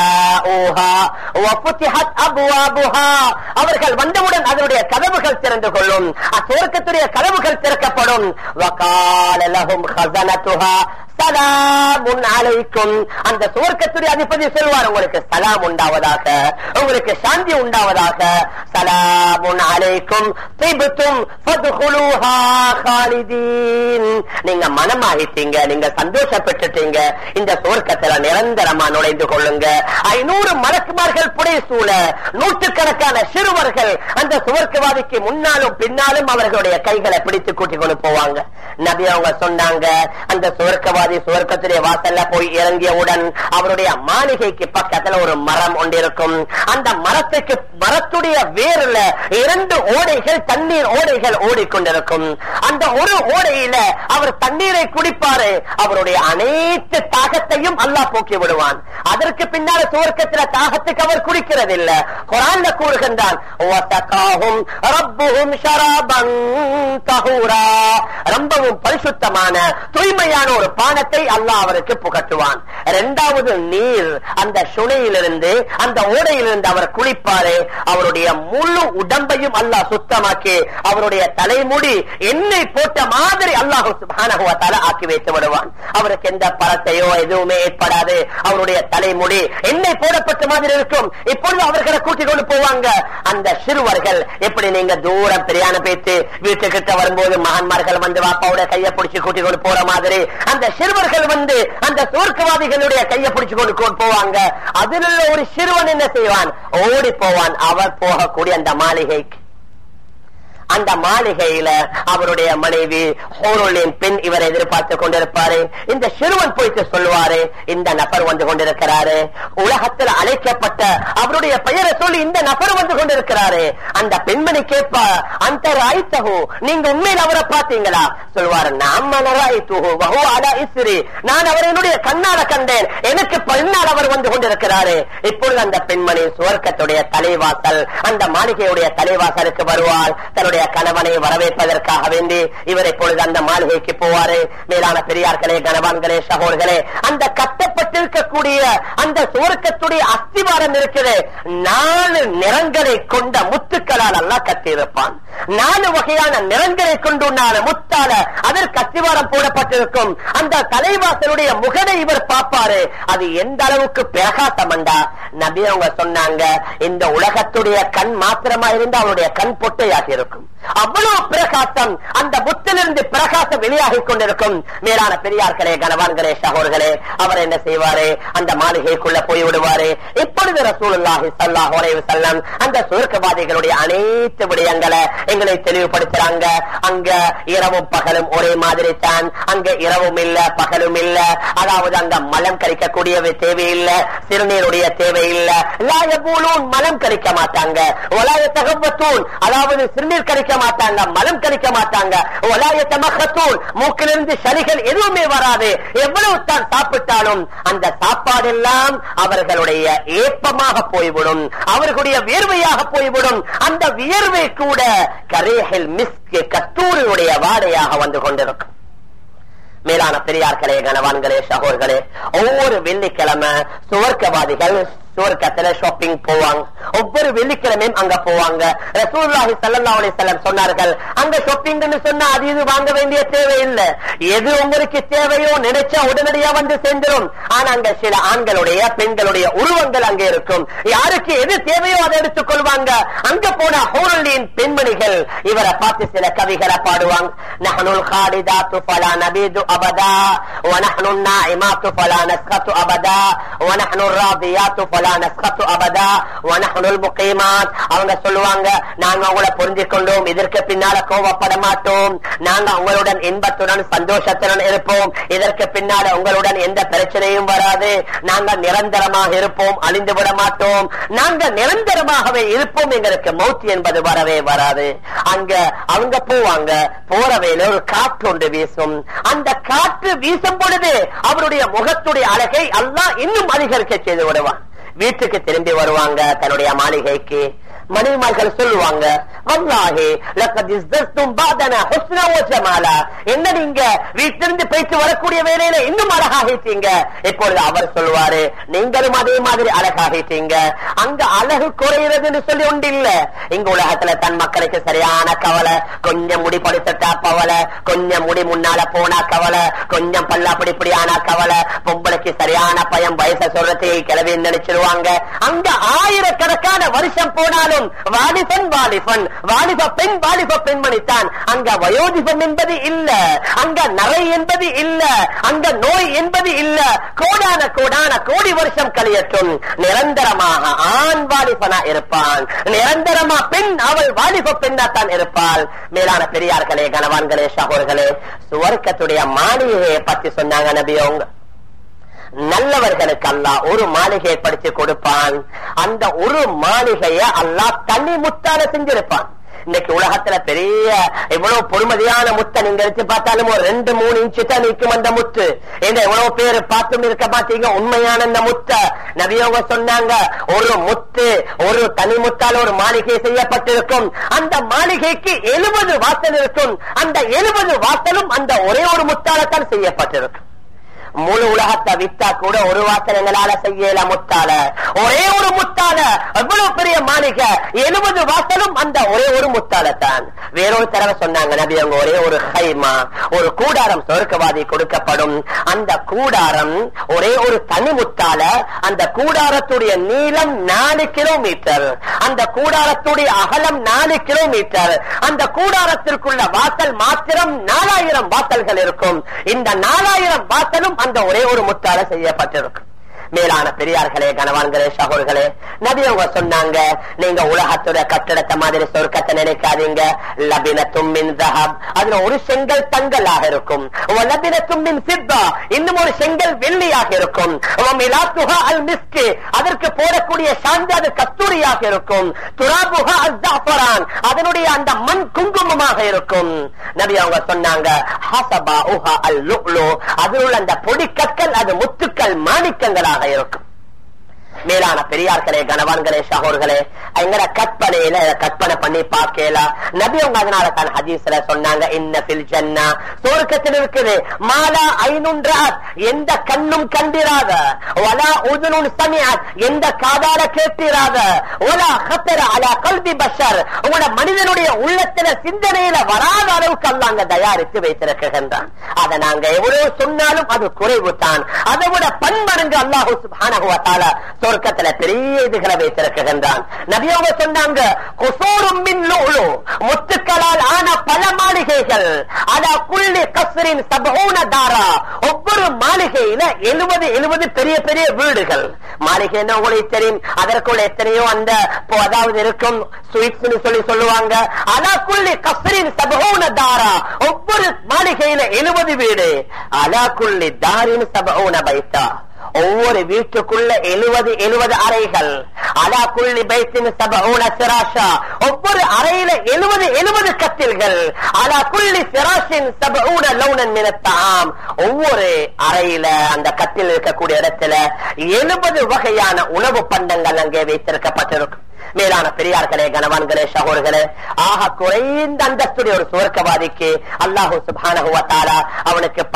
ஜாஊஹா வஃபுதிஹத் அப்வாபுஹா. அவர்கள் வந்தவுடன் அதனுடைய கதவுகள் திறந்து கொள்ளும். சுவர்க்கத்துடைய கதவுகள் திறக்கப்படும். வகால லஹும் ஹஸனத்துஹா சலாமுன் அலைக்கும். அந்த சுவர்க்கத்துடைய அதிபதி சொல்வார், உங்களுக்கு சலாம் உண்டாவதாக, உங்களுக்கு சாந்தி உண்டாவதாக. சலாமுன் அலைக்கும் திப்தும் ஃபத்ஹுலூஹா காலிதீன். நீங்க மனமாகிட்டீங்க, நீங்க சந்தோஷப்பட்டுட்டீங்க, இந்த சுவர்க்கத்துல நிரந்தரமா நுழைந்து கொள்ளுங்க. 500 மலக்குமார்கள் புடை சூழ, நூற்றுக்கணக்கான சிறுவர்கள் அந்த சுவர்க்கவாதிக்கு முன்னாலும் பின்னாலும் அவர்களுடைய கைகளை பிடித்து கூட்டிக் கொண்டு போவாங்க. நபி அவங்க சொன்னாங்க, அந்த சுவர்க்கவாதி சுவர்க்கத்துடைய வாசல்ல போய் இறங்கியவுடன் அவருடைய மாளிகைக்கு பக்கத்துல ஒரு மரம் ஒன்றிருக்கும். அந்த மரத்துடைய வேர்ல 2 ஓடைகள், தண்ணீர் ஓடைகள் ஓடிக்கொண்டிருக்கும். அந்த ஒரு ஓடையில அவர் தண்ணீரை குடிப்பாரு. அவருடைய அனைத்து தாகத்தையும் அல்லாஹ் போக்கி விடுவான். அதற்கு பின்னால சுவர்க்கத்துல தாகத்துக்கு அவர் குடிக்கிறதில்லை. குர்ஆன்ல கூறுகின்றான், வஸகாஹும் ரப்புஹும் ஷராபன் தஹூரா. ரொம்பவும் பரிசுத்தமான தூய்மையான ஒரு பானத்தை அல்லாஹ் அவருக்கு புகட்டுவான். 2வது நீர் அந்த சுனையிலிருந்து, அந்த ஓடையிலிருந்து அவர் குளிப்பாரு. அவருடைய முழு உடம்பையும் அல்லாஹ் சுத்தமாக்கி அவருடைய தலைமுடி எண்ணெய் போட்ட மாதிரி அல்லாஹ் சுப்ஹானஹு வ தஆலா ஆக்கி வைத்து விடுவான். அவருக்கு எந்த பரத்தையோ எதுவுமே ஏற்படாது. அவருடைய தலைமுடி எண்ணெய் போடப்பட்ட மாதிரி இருக்கும். இப்பொழுது அவர்களை கூட்டிக் கொண்டு போவாங்க. அந்த சிறுவர்கள் எப்படி நீங்க தூரம் பிரயாணம் பேச்சு வீட்டுக்கிட்ட வரும்போது மகன்மார்கள் வந்து வாப்பாவோட கையை பிடிச்சு கூட்டிக் கொண்டு போற மாதிரி அந்த சிறுவர்கள் வந்து அந்த சுவர்க்கவாதிகளுடைய கையை பிடிச்சு கொண்டு போவாங்க. அதில் ஒரு சிறுவன் என்ன செய்வான்? ஓடி போவான் அவர் போகக்கூடிய அந்த மாளிகைக்கு. அந்த மாளிகையில அவருடைய மனைவி ஹூருலின் பெண் இவர் எதிர்பார்த்து கொண்டிருப்பாரு. இந்த சிறுவன் போயிட்டு சொல்லுவாரு, இந்த நபர் வந்து கொண்டிருக்கிறாரு. உலகத்தில் அழைக்கப்பட்ட அவருடைய பெயரை சொல்லி இந்த நபர் வந்து கொண்டிருக்கிறாரு. அந்த பெண்மணி கேட்பா, அந்த ராய்த்தஹு, நீங்க உண்மையில் அவரை பார்த்தீங்களா? சொல்வாரு, நான் அவர் என்னுடைய கண்ணால கண்டேன், எனக்கு பின்னால் அவர் வந்து கொண்டிருக்கிறாரு. இப்பொழுது அந்த பெண்மணி சுவர்க்கத்துடைய தலைவாசல், அந்த மாளிகையுடைய தலைவாசலுக்கு வருவாள். தன்னுடைய கணவனை வரவேற்பதற்காக வேண்டி இவர் இப்பொழுது அந்த மாளிகைக்கு போவாரு. மேலான பெரியார்களே, கணவான்களே, சகோதரர்களே, அந்த கட்டப்பட்டிருக்கக்கூடிய அந்த சுவர்க்கத்துடைய அஸ்திவாரம் இருக்குது. 4 நிறங்களை கொண்ட முத்துக்களால் எல்லாம் கட்டியிருப்பான். 4 வகையான நிறங்களை கொண்டு முத்தால அதற்கு அஸ்திவாரம் போடப்பட்டிருக்கும். அந்த தலைவாசலுடைய முகனை இவர் பார்ப்பாரு. அது எந்த அளவுக்கு பிரகாசமண்டா, நபி அவங்க சொன்னாங்க, இந்த உலகத்துடைய கண் மாத்திரமா இருந்து அவருடைய கண் பொட்டையாக இருக்கும். அவ்வளவு பிரகாசம் அந்த முத்திலிருந்து பிரகாசம் வெளியாகிக் கொண்டிருக்கும். மேலான பெரியார்களே, கணவான்களே, சகோதரர்களே, அவர் என்ன செய்வாரு? அந்த மாளிகைக்குள்ள போய் விடுவாரு. இப்பொழுது ரசூலுல்லாஹி ஸல்லல்லாஹு அலைஹி வஸல்லம் அந்த சுவர்க்கவாதிகளுடைய அனைத்து விடயங்களை எங்களை தெளிவுபடுத்துறாங்க. அங்க இரவும் பகலும் ஒரே மாதிரி தான். அங்க இரவும் இல்ல, பகலும் இல்ல. அதாவது அங்க மலம் கழிக்கக்கூடிய தேவையில்லை, சிறுநீருடைய தேவையில்லை. மலம் கழிக்க மாட்டாங்க. அதாவது சிறுநீர் கழிக்க மாட்டாங்க, மலம் கழிக்க மாட்டாங்க. மூக்கிலிருந்து சளிகள் எதுவுமே வராது. எவ்வளவு தான் சாப்பிட்டாலும் அந்த சாப்பாடெல்லாம் அவர்களுடைய ஏப்பமாக போய்விடும், அவர்களுடைய வியர்வையாக போய்விடும். அந்த வியர்வை கூட கரேஹில் மிஸ்க், கஸ்தூரியுடைய வாடையாக வந்து கொண்டிருக்கும். மேலான பெரியார்களே, கனவான்களே, சகோதரர்களே, ஒவ்வொரு வெள்ளிக்கிழமை சுவர்க்கவாதிகள் சுவர்க்கத்துல ஷாப்பிங் போவாங்க. ஒவ்வொரு வெள்ளிக்கிழமையும் அங்க போவாங்க. ரசூலுல்லாஹி ஸல்லல்லாஹு அலைஹி வஸல்லம் சொன்னார்கள், அங்க ஷாப்பிங்னு சொன்னா அது இது வாங்க வேண்டிய தேவையில்லை. எது உங்களுக்கு தேவையோ நினைச்சா உடனடியா வந்து சேர்ந்துரும். ஆனா அங்க சில ஆண்களுடைய பெண்களுடைய உருவங்கள் அங்கே இருக்கும். யாருக்கு எது தேவையோ அதை எடுத்துக் கொள்வாங்க. அங்க போன ஹூருல்லின் பெண்மணிகள் இவரை பார்த்து சில கவிகளை பாடுவாங்க. நஹ்னுல் காலிதாத்து ஃபலா நபீது அபதா வ நஹ்னுன் நாயிமாத்து ஃபலா நஸ்கத்து அபதா வ நஹ்னுர் ராதியாத்து ஃபலா நஸ்கத்து அபதா வ நஹ்னுல் முகீமாத். அவங்க சொல்லுவாங்க, நாங்க உங்களை புரிஞ்சிக் கொண்டோம், இதற்கு பின்னால கோபப்பட மாட்டோம், நாங்க உங்களுடன் இன்பத்துடன் சந்தோஷத்துடன் இருப்போம், இதற்கு பின்னால உங்களுடன் எந்த பிரச்சனையும் வராது, நாங்க நிரந்தரமாக இருப்போம், அழிந்து விட மாட்டோம், நாங்க நிரந்தரமாகவே இருப்போம், எங்களுக்கு மௌத் என்பது வரவே வராது. அங்க அவங்க போவாங்க. போற வேலை ஒரு காற்று ஒன்று வீசும். அந்த காற்று வீசும் பொழுது அவருடைய முகத்துடைய அழகை அல்லாஹ் இன்னும் அதிகரிக்க செய்து விடுவான். வீட்டுக்கு திரும்பி வருவாங்க, தன்னுடைய மாளிகைக்கு. மனைவிமார்கள் சொல்லுவாங்க, வல்லாஹி லக்கத் இஸ்தஸ்தும் பாதனா ஹுஸ்னா வ ஜமாலா. என்ன நீங்க வீட்டிலிருந்து போயிட்டு வரக்கூடிய வேலையில இன்னும் அழகாகிட்டீங்க. இப்பொழுது அவர் சொல்லுவாரு, நீங்களும் அதே மாதிரி அழகாகிட்டீங்க. அங்க அழகு குறைகிறதுன்னு சொல்லி ஒன்று இல்ல. இங்க உலகத்துல தன் மக்களுக்கு சரியான கவலை. கொஞ்சம் முடி படுத்தா கவலை, கொஞ்சம் முடி முன்னால போனா கவலை, கொஞ்சம் பல்லா பிடிப்படி ஆனா கவலை, பொம்பளைக்கு சரியான பயம், வயசை சொல்றதை கிளவி நினைச்சிருவாங்க. அங்க ஆயிரக்கணக்கான வருஷம் போனாலும் வாலிபன் வாலிபன், வாலிப பெண் வாலிப பெண்மணித்தான். அங்க வயோதிபம் என்பது இல்ல, அங்க நரை என்பது இல்ல, அங்க நோய் என்பது இல்ல. கோடான கோடான கோடி வருஷம் கழியட்டும், நிரந்தரமாக ஆண் வாலிபனா இருப்பான், நிரந்தரமா பெண் அவள் வாலிப பெண்ணாத்தான் இருப்பாள். மேலான பெரியார்களே, கனவான்களே, சகோதரர்களே, சுவர்க்கத்துடைய மாளிகையை பற்றி சொன்னாங்க நபி அவங்க. நல்லவர்களுக்கு அல்லாஹ் ஒரு மாளிகையை படிச்சு கொடுப்பான். அந்த ஒரு மாளிகையை அல்லாஹ் தனி முத்தால செஞ்சிருப்பான். இன்னைக்கு உலகத்துல பெரிய எவ்வளவு பொறுமதியான முத்தை நீங்க வச்சு பார்த்தாலும் ஒரு 2-3 இன்ச்சு தான் நிற்கும் அந்த முத்து. எவ்வளவு பேரு பார்த்தும் இருக்க மாட்டீங்க உண்மையான அந்த முத்த. நபியவங்க சொன்னாங்க, ஒரு முத்து ஒரு தனி முத்தால் ஒரு மாளிகை செய்யப்பட்டிருக்கும். அந்த மாளிகைக்கு 70 வாசல் இருக்கும். அந்த 70 வாசலும் அந்த ஒரே ஒரு முத்தாலத்தான் செய்யப்பட்டிருக்கும். முழு உலகத்தை வித்தா கூட ஒரு வாசல் எங்களால செய்யல முத்தால, ஒரே ஒரு முத்தால எவ்வளவு பெரிய மாளிகை, 70 வாசலும் அந்த ஒரே ஒரு முத்தாலத்தான். வேறொரு தடவை சொன்னாங்க நபி அவங்க, ஒரே ஒரு ஹைமா ஒரு கூடாரம் சொர்க்கவாதி கொடுக்கப்படும். அந்த கூடாரம் ஒரே ஒரு தனி முத்தால, அந்த கூடாரத்துடைய நீளம் 4 கிலோமீட்டர், அந்த கூடாரத்துடைய அகலம் 4 கிலோமீட்டர், அந்த கூடாரத்திற்குள்ள வாசல் மாத்திரம் 4000 வாசல்கள் இருக்கும். இந்த 4000 வாசலும் அந்த ஒரே ஒரு முத்தால செய்யப்பட்டிருக்கும். மேலான பெரியார்களே, கனவான்களே, சகோதரர்களே, நபி அவங்க சொன்னாங்க, நீங்க உலகத்துடைய கட்டடத்தை மாதிரி சொர்க்கத்தை நினைக்காதீங்க. லபினத்தும் மின் தஹப், அதுல ஒரு செங்கல் தங்கலாக இருக்கும். லபினத்தும் மின் சித்தா, இன்னும் ஒரு செங்கல் வெள்ளியாக இருக்கும். மிலாத்துஹா அல் மிஸ்க், அதற்கு போடக்கூடிய சாந்து அது கஸ்தூரியாக இருக்கும். துராபுஹா அல் ஜஅஃபரான், அதனுடைய அந்த மண் குங்குமமாக இருக்கும். நபி அவங்க சொன்னாங்க, ஹஸபாஉஹா அல் லுஅ்லு, அதில் உள்ள அந்த பொடி கற்கள் அது முத்துக்கள் மாணிக்கங்களாக இருக்கும். மேலான பெரியார்களே, கனவான்களே, சகோதரர்களே, எங்கட கற்பனையில கற்பனை பண்ணி பார்க்கலாம். நபி அவங்க அதனால தான் ஹதீஸ்ல சொன்னாங்க, இன்ன ஃபில் ஜன்னா, சொர்க்கத்தில் இருக்குது, மாலா ஐனுன் ரஅத், எந்த கண்ணும் கண்டிராத, வலா உதுனுன் சமிஅத், எந்த காதால கேட்டிராத, வலா கத்தர அலா கல்பி பஷர், உங்களோட மனிதனுடைய உள்ளத்துல சிந்தனையில வராத அளவுக்கு அல்லாஹ் அங்க தயாரித்து வைத்திருக்கின்றான். அதை நாங்க எவ்வளவு சொன்னாலும் அது குறைவு தான். அதை விட பன்மடங்கு அல்லாஹ் சுப்ஹானஹு வ தஆலா சொர்க்கத்துல பெரிய இதுகளை வைத்திருக்கின்றான். நபியாக சொன்னாங்க, குசூரும் மின் லுஅ்லு, முத்துக்களால் ஆன பல மாளிகைகள், அலா குல்லி கஸ்ரின் 70 தாரா, ஒவ்வொரு மாளிகையில 70 பெரிய பெரிய வீடுகள். மாளிகை என்ன உங்களுக்கு தெரியும், அதற்குள்ள எத்தனையோ அந்த அதாவது இருக்கும் ஸ்வீட்ஸ் சொல்லி சொல்லுவாங்க. அலா குல்லி கஸ்ரின் 70 தாரா, ஒவ்வொரு மாளிகையில 70 வீடு. அலா குல்லி தாரின் 70 பைத்தா, ஒவ்வொரு வீட்டுக்குள்ள 70 அறைகள். அலா குல்லி பைத்தின் 70 ஃபிராஷா, ஒவ்வொரு அறையில 70 கட்டில்கள். அலா குல்லி ஃபிராஷின் 70 லௌனன் மின் அத்-தஆம், ஒவ்வொரு அறையில அந்த கட்டில் இருக்கக்கூடிய இடத்துல 70 வகையான உணவு பண்டங்கள் அங்கே வைத்திருக்கப்பட்டிருக்கும். மேலான பெரியார்களே, கனவான்களே, சகோதரர்களே, ஆக குறைந்த அந்தஸ்துடைய ஒரு சுவர்க்கவாதிக்கு அல்லாஹ் சுப்ஹானஹு வ தஆலா அவனுக்கு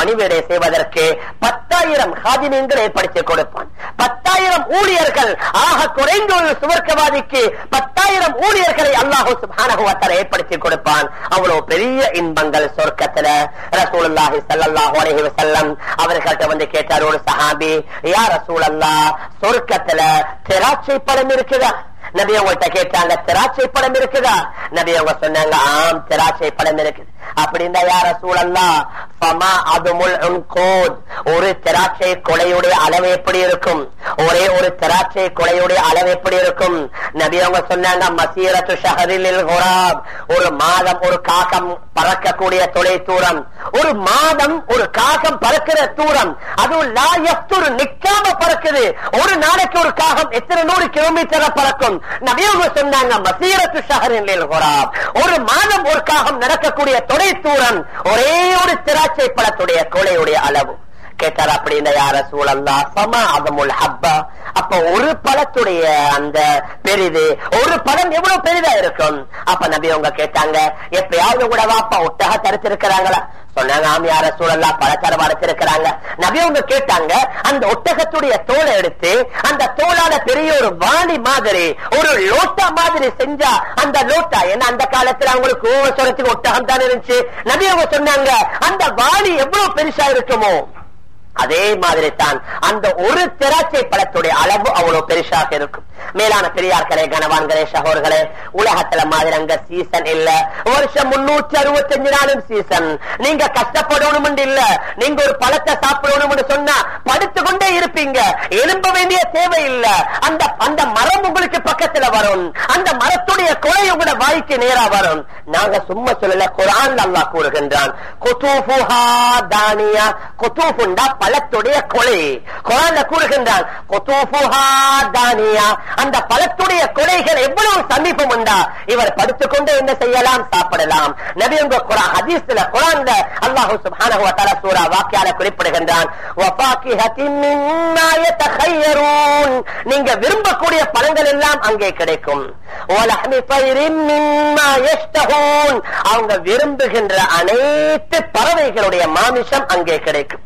பணிவிடை செய்வதற்கு 10,000 ஹாதிமீன்கள் ஏற்படுத்தி கொடுப்பான். 10,000 ஊழியர்கள், ஆக குறைந்த ஒரு சுவர்க்கவாதிக்கு 10,000 ஊழியர்களை அல்லாஹ் சுப்ஹானஹு வ தஆலா ஏற்படுத்தி கொடுப்பான். அவ்வளவு பெரிய இன்பங்கள் சொர்க்கத்துல. ரசூலுல்லாஹி ஸல்லல்லாஹு அலைஹி வஸல்லம் அவர்கள்ட்ட வந்து கேட்டார் ஒரு சஹாபி, யா ரசூலல்லாஹ், சொர்க்கத்துல திராட்சை பழம் இருக்குதா? நபி அவங்கள்ட்ட கேட்டாங்க, திராட்சை பழம் இருக்குதா? நபி அவங்க சொன்னாங்க, ஆம், திராட்சை பழம் இருக்குது. அப்படின்னா யா ரசூலல்லாஹ், ஃபமா அதுமுல் உன்கூத், ஒரு திராட்சை கொலையுடைய அளவு எப்படி இருக்கும்? ஒரே ஒரு திராட்சை கொலையுடைய அளவு எப்படி இருக்கும்? நபி அவங்க சொன்னாங்க, மசீரத்து ஷஹரில் குராப், ஒரு மாதம் ஒரு காகம் பறக்கக்கூடிய தொலை தூரம். ஒரு மாதம் ஒரு காகம் பறக்கிற தூரம், அதுவும் லா யஃப்துர், நிக்காம பறக்குது. ஒரு நாளைக்கு ஒரு காகம் எத்தனை 100 கிலோமீட்டர் பறக்கும்? நபி அவங்க சொன்னாங்க, மசீரத்து ஷஹரில் குராப், ஒரு மாதம் ஒரு காகம் நடக்கக்கூடிய தொலை தூரம் ஒரே ஒரு திராட்சை பழத்துடைய கொலையுடைய அளவு. கேட்டார், அப்படின்னா யா ரசூலல்லாஹ், ஃபமா அதுமுல் ஹப்பா, அப்ப ஒரு பழத்துடைய அந்த பெரிது, ஒரு பழம் எவ்வளவு பெரிதா இருக்கும்? அப்ப நபி அவங்க கேட்டாங்க, எப்பயாவது கூட வாப்பா ஒட்டக தடுத்திருக்கிறாங்களா? சொன்னாங்க, ஆம் யா ரசூலல்லாஹ், பழச்சாறு வளர்த்திருக்கிறாங்க. நபி அவங்க கேட்டாங்க, அந்த ஒட்டகத்துடைய தோலை எடுத்து அந்த தோளால பெரிய ஒரு வாளி மாதிரி, ஒரு லோட்டா மாதிரி செஞ்சா, அந்த லோட்டா, ஏன்னா அந்த காலத்துல அவங்களுக்கு ஓவசரத்துக்கு ஒட்டகம் தான் இருந்துச்சு. நபி அவங்க சொன்னாங்க, அந்த வாளி எவ்வளவு பெருசா இருக்குமோ அதே மாதிரி தான் அந்த ஒரு திராட்சை பழத்துடைய அளவு அவ்வளவு பெருசாக இருக்கும். மேலான பெரியார்களே, கனவான்களே, சகோதரர்களே, உலகத்துல மாதிரி அங்க சீசன் இல்ல. வருஷம் 365 நாளும் சீசன். நீங்க கஷ்டப்படணும் இல்ல, நீங்க ஒரு பழத்தை சாப்பிடணும் சொன்னா படுத்துக்கொண்டே இருப்பீங்க, எழும்ப வேண்டிய தேவை இல்ல. அந்த மரம் உங்களுக்கு பக்கத்துல வரும், அந்த மரத்துடைய கொலை உங்களோட வாய்க்கு நேரா வரும். நாங்க சும்மா சொல்லல, குர்ஆன் அல்லாஹ் கூறுகின்றான், குதூஃபுஹா தானியா, குதூஃபுண்டா பழத்துடைய கொலை. குர்ஆன்ல கூறுகின்றான், குதூஃபுஹா தானியா, அந்த பழத்துடைய கொலைகள் எவ்வளவு சமீபம் உண்டா, இவர் படுத்துக்கொண்டு என்ன செய்யலாம், சாப்பிடலாம். நபி உங்க ஹதீஸ்ல, குர்ஆன்ல அல்லாஹ் சுப்ஹானஹு வ தஆலா சூரா வாக்கியால குறிப்பிடுகின்றான், வஃபாகிஹத்தின் மிம்மா யதഖையரூன், நீங்க விரும்பக்கூடிய பழங்கள் எல்லாம் அங்கே கிடைக்கும். வலஹ்மி தைரின் மிம்மா யஷ்தஹூன், அவங்க விரும்புகின்ற அனைத்து பறவைகளுடைய மாமிசம் அங்கே கிடைக்கும்.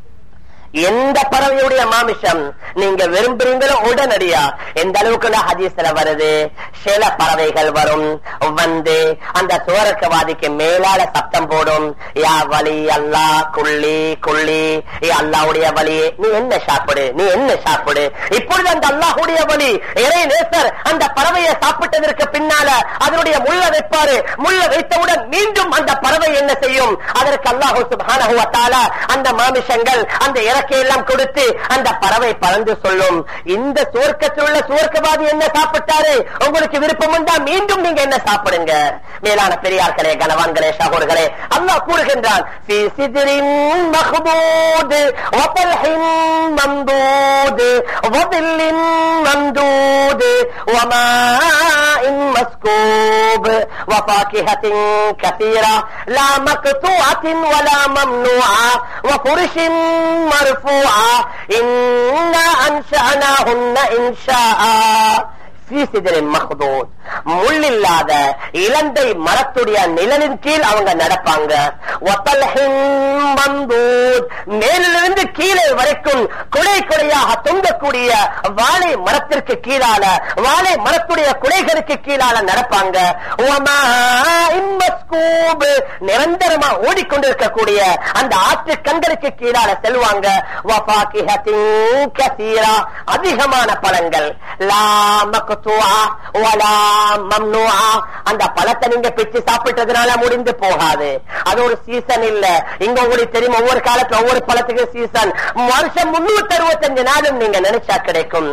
எந்த பறவையுடைய மாமிசம் நீங்க விரும்புறீங்களோ உடனடியா. எந்த அளவுக்கு ஹதீஸ்ல வருது, சில பறவைகள் வரும், வந்து அந்த சுவர்க்கவாதிக்கு மேலால சப்தம் போடும், யா வலி அல்லா குள்ளி குள்ளி, அல்லாஹ்வுடைய வலி, நீ என்ன சாப்பிடு, நீ என்ன சாப்பிடு. இப்பொழுது அந்த அல்லாஹ்வுடைய வலி இறை நேசர் அந்த பறவையை சாப்பிட்டதற்கு பின்னால அதனுடைய முள்ள வைப்பாரு. முள்ள வைத்தவுடன் மீண்டும் அந்த பறவை என்ன செய்யும், அதற்கு அல்லாஹ் சுப்ஹானஹு வ தஆலா அந்த மாமிசங்கள், அந்த எல்லாம் கொடுத்து அந்த பறவை பறந்து சொல்லும், இந்த சுவர்க்கத்தில் உள்ள சுவர்க்கவாதி என்ன சாப்பிட்டாரு, உங்களுக்கு விருப்பம் உண்டா, மீண்டும் நீங்க என்ன சாப்பிடுங்க. மேலான பெரியார்களே, கனவான்களே, சகோதரர்களே, அல்லாஹ் கூறுகின்றான், ஃபீ சித்ரின் மக்தூத் வ தல்ஹின் மம்தூத் வ தில்லின் மம்தூத் வ மாஇன் மஸ்கூப் வ ஃபாகிஹத்தின் கஸீரா லா மக்தூஅத்தின் வ லா மம்னூஆ வ ஃபுர்ஷின் மர்ஃபூஆ இன்னா அன்ஷஅனாஹுன்ன இன்ஷாஆ ஃபீ சித்ரின் மக்தூத், முள்ளில்லாத இலந்தை மரத்துடைய நிழலின் கீழ் அவங்க நடப்பாங்க. மேலிருந்து கீழே வரைக்கும் குலை குலையாக தொங்கக்கூடிய வாழை மரத்திற்கு கீழால, வாழை மரத்துடைய குலைகளுக்கு கீழால நடப்பாங்க. நிரந்தரமா ஓடிக்கொண்டிருக்கக்கூடிய அந்த ஆற்று கண்களுக்கு கீழால செல்வாங்க. அதிகமான பழங்கள், அந்த பழத்தை நீங்க பிச்சு சாப்பிட்டதுனால முடிந்து போகாது. அது ஒரு சீசன் இல்ல. இங்க உங்களுக்கு தெரியும், ஒவ்வொரு காலத்துல ஒவ்வொரு பழத்துக்கு சீசன். வருஷம் 365 நாளும் நீங்க நினைச்சா கிடைக்கும்.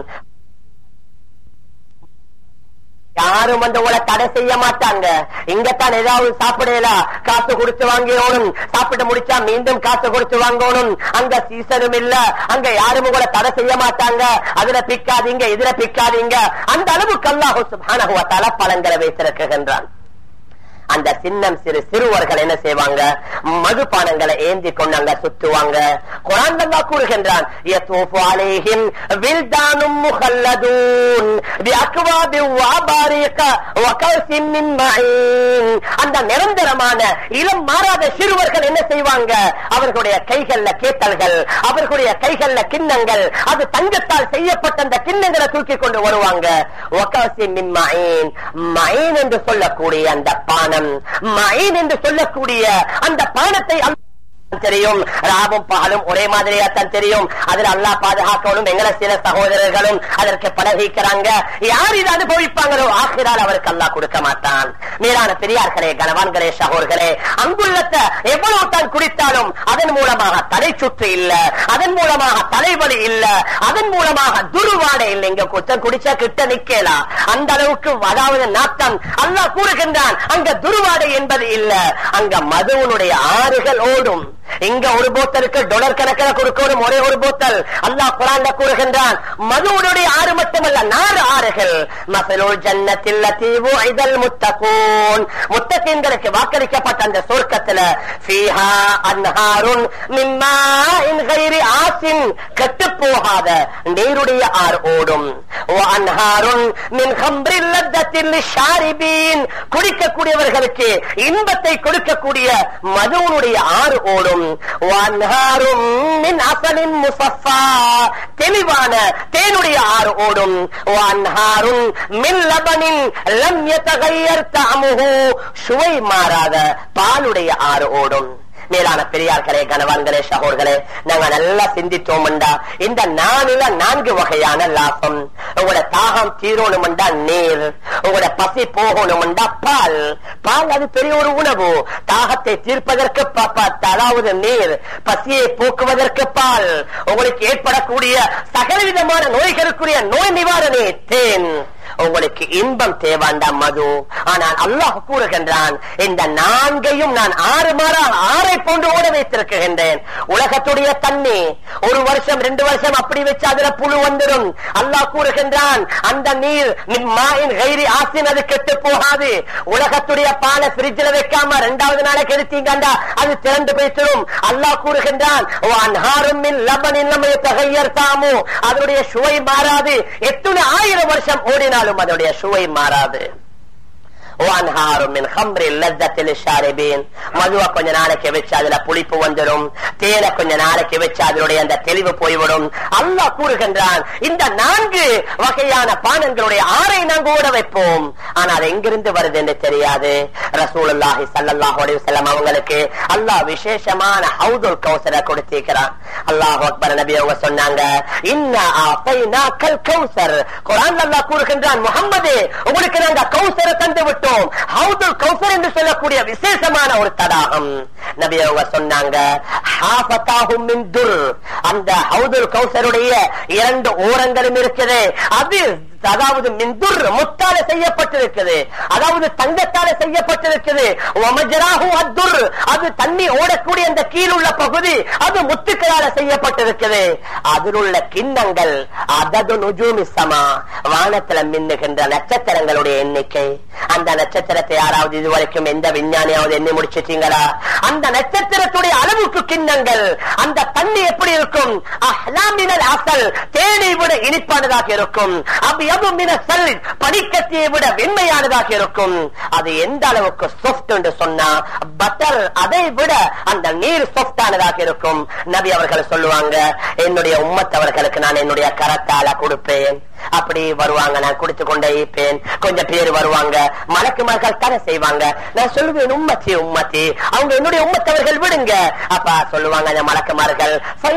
யாரும் வந்து உங்களை தடை செய்ய மாட்டாங்க. இங்கத்தான் ஏதாவது சாப்பிடலாம், காசு கொடுத்து வாங்கணும், சாப்பிட்டு முடிச்சா மீண்டும் காசு கொடுத்து வாங்கணும். அங்க சீசனும் இல்ல, அங்க யாரும் உங்களை தடை செய்ய மாட்டாங்க. அதுல பிக்காதீங்க, இதுல பிக்காதீங்க. அந்த அளவுக்கு அல்லாஹ் சுப்ஹானஹு வ தஆலா பழங்களை வைத்திருக்கின்றான். அந்த சின்னம் சிறுவர்கள் என்ன செய்வாங்க, மதுபானங்களை ஏந்தி கொண்டு அங்க சுத்துவாங்க. குர்ஆன் அல்லாஹ் கூறுகின்றான், யதூஃபு அலைஹிம் வில்தானும் முஹல்லதூன் பிஅக்வாபி வஅபாரிக வகஸின் மின் மஈன். அந்த நிரந்தரமான இளம் மாறாத சிறுவர்கள் என்ன செய்வாங்க, அவர்களுடைய கைகள்ல கேட்டல்கள், அவர்களுடைய கைகள்ல கிண்ணங்கள், அது தங்கத்தால் செய்யப்பட்ட அந்த கிண்ணங்களை தூக்கி கொண்டு வருவாங்க. வகஸின் மின் மஈன், மஈன் என்று சொல்லக்கூடிய அந்த பானம், மஈன் என்று சொல்லக்கூடிய அந்த பானத்தை தெரியும், ராவும் பகலும் ஒரே மாதிரியா தான் தெரியும். அதில் அல்லாஹ் பாதுகாக்கணும். எங்களை சில சகோதரர்களும் அதற்கு பழகிக்கிறாங்க. யார் இதை அனுபவிப்பாங்களோ ஆகிரால் அவருக்கு அல்லாஹ் கொடுக்க மாட்டான். மேலான பெரியார்களே, கனவான்களே, சகோதரர்களே, அங்குள்ளத்தை எவ்வளவு தான் குடித்தாலும் அதன் மூலமாக தலை சுற்று இல்ல, அதன் மூலமாக தலைவலி இல்ல, அதன் மூலமாக துருவாடை இல்லை. இங்க குத்தம் குடிச்சா கிட்ட நிக்கலாம், அந்த அளவுக்கு அதாவது நாட்டம். அல்லாஹ் கூறுகின்றான், அங்க துருவாடை என்பது இல்ல, அங்க மதுவனுடைய ஆறுகள் ஓடும். இங்க ஒரு போத்தலுக்கு டாலர் கணக்கில் கொடுக்கணும், ஒரே ஒரு போத்தல். அல்லாஹ் குர்ஆன்ல கூறுகின்றான், மதுவுடைய ஆறு மட்டுமல்ல, 4 ஆறுகள். மஸலுல் ஜன்னத்தில் லதீ வஉஇதல் முத்தகூன், முத்தகீன்களுக்கு வாக்களிக்கப்பட்ட அந்த சொர்க்கத்துல ஃபீஹா அன்ஹாருன் மின் மாஇன் கைரி ஆசின், கெட்டு போகாத நீருடைய ஆறு ஓடும். வ அன்ஹாருன் மின் ஹம்ரில் லத்தத்தில் லிஷாரிபீன், குடிக்கக்கூடியவர்களுக்கு இன்பத்தை கொடுக்கக்கூடிய மதுவுடைய ஆறு ஓடும். தெளிவான தேனுடைய ஆறு ஓடும். சுவை மாறாத பாலுடைய ஆறு ஓடும். மேலான பெரியார்களே, கனவான்களே, சகோதரர்களே, நாங்க நல்லா சிந்தித்தோம்டா இந்த 4 வகையான லாபம். உங்களோட தாகம் தீரணும்டா நீர், உங்களோட பசி போகணும்டா பால். பால் அது பெரிய ஒரு உணவு. தாகத்தை தீர்ப்பதற்கு அதாவது நீர், பசியை போக்குவதற்கு பால், உங்களுக்கு ஏற்படக்கூடிய சகலவிதமான நோய்களுக்குரிய நோய் நிவாரணே தேன். உங்களுக்கு இன்பம் தேவாண்டா மது. ஆனால் அல்லாஹ் கூறுகின்றான், இந்த 4ஐயும் நான் 6 போன்று ஓட வைத்திருக்கின்றேன். உலகத்துடைய தண்ணி 1 வருஷம் 2 வருஷம் அப்படி வச்சு அதுல புழு வந்துடும். அல்லாஹ் கூறுகின்றான், அந்த நீர் ஆசின், அது கெட்டு போகாது. உலகத்துடைய பாலை பிரிட்ஜில் வைக்காம 2வது நாளைக்கு எடுத்தீங்கண்டா அது திறந்து போய்த்திடும். அல்லாஹ் கூறுகின்றான், அதனுடைய சுவை மாறாது. எத்தனை 1000 வருஷம் ஓடினாலும் அதனுடைய சுவை மாறாது. மதுவை கொஞ்ச நாளைக்கு வச்சு அதுல புளிப்பு வந்துடும், தேனை கொஞ்ச நாளைக்கு வச்சு அதனுடைய அந்த தெளிவு போய்விடும். அல்லாஹ் கூறுகின்றான், இந்த 4 வகையான பானங்களுடைய 6ஐ நாங்க ஓட வைப்போம். ஆனால் எங்கிருந்து வருது என்று தெரியாது. ரசூலுல்லாஹி ஸல்லல்லாஹு அலைஹி வஸல்லம் அவங்களுக்கு அல்லாஹ் விசேஷமான ஹவுதுல் கௌசரை கொடுத்திருக்கிறான். அல்லாஹு அக்பர். நபி அவங்க சொன்னாங்க, இன்னா ஆதைனாக்கல் கௌசர். குர்ஆன்ல அல்லாஹ் கூறுகின்றான், முஹம்மதே, உங்களுக்கு நாங்க கௌசரை தந்து விட்டோம். ஹவுதுல் கௌசர் என்று சொல்லக்கூடிய விசேஷமான ஒரு தடாகம். நபி அவங்க சொன்னாங்க, ஹாஃபதாஹும் மின் துர். அந்த ஹவுதுல் கௌசருடைய 2 ஓரங்களும் இருக்குது, அது அதாவது மின்துர் முத்தால செய்யப்பட்டிருக்குது, அதாவது தங்கத்தால செய்யப்பட்டிருக்குது. அது தண்ணி ஓடக்கூடிய அந்த கீழுள்ள பகுதி அது முத்துக்களால செய்யப்பட்டிருக்குது. அதில் உள்ள கிண்ணங்கள் அதது நுஜூமி ஸமா, வானத்துல மின்னுகின்ற நட்சத்திரங்களுடைய எண்ணிக்கை. அந்த நட்சத்திரத்தை யாராவது இதுவரைக்கும் எந்த விஞ்ஞானியாவது எண்ணி முடிச்சிட்டீங்களா? அந்த நட்சத்திரத்துடைய அளவுக்கு கிண்ணங்கள். அந்த தண்ணி எப்படி இருக்கும்? அஹ்லாமினல் அஸல், தேனை விட இனிப்பானதாக இருக்கும். பனிக்கட்டியை விட வெண்மையானதாக இருக்கும். அது எந்த அளவுக்கு சாஃப்ட் என்று சொன்னா பட்டர், அதை விட அந்த நீர் சாஃப்டானதாக இருக்கும். நபி அவர்கள் சொல்லுவாங்க, என்னுடைய உம்மத்தவர்களுக்கு நான் என்னுடைய கரத்தால கொடுப்பேன். அப்படி வருவாங்க, நான் குடித்து கொண்டே இருப்பேன். கொஞ்சம் பேர் வருவாங்க, மலக்குமார்கள் தர செய்வாங்க. நான் சொல்லுவேன், உம்மத்தி உம்மத்தி, அவங்க என்னுடைய உம்மத்தவர்கள் விடுங்க. அப்ப சொல்லுவாங்க அந்த மலக்குமார்கள்,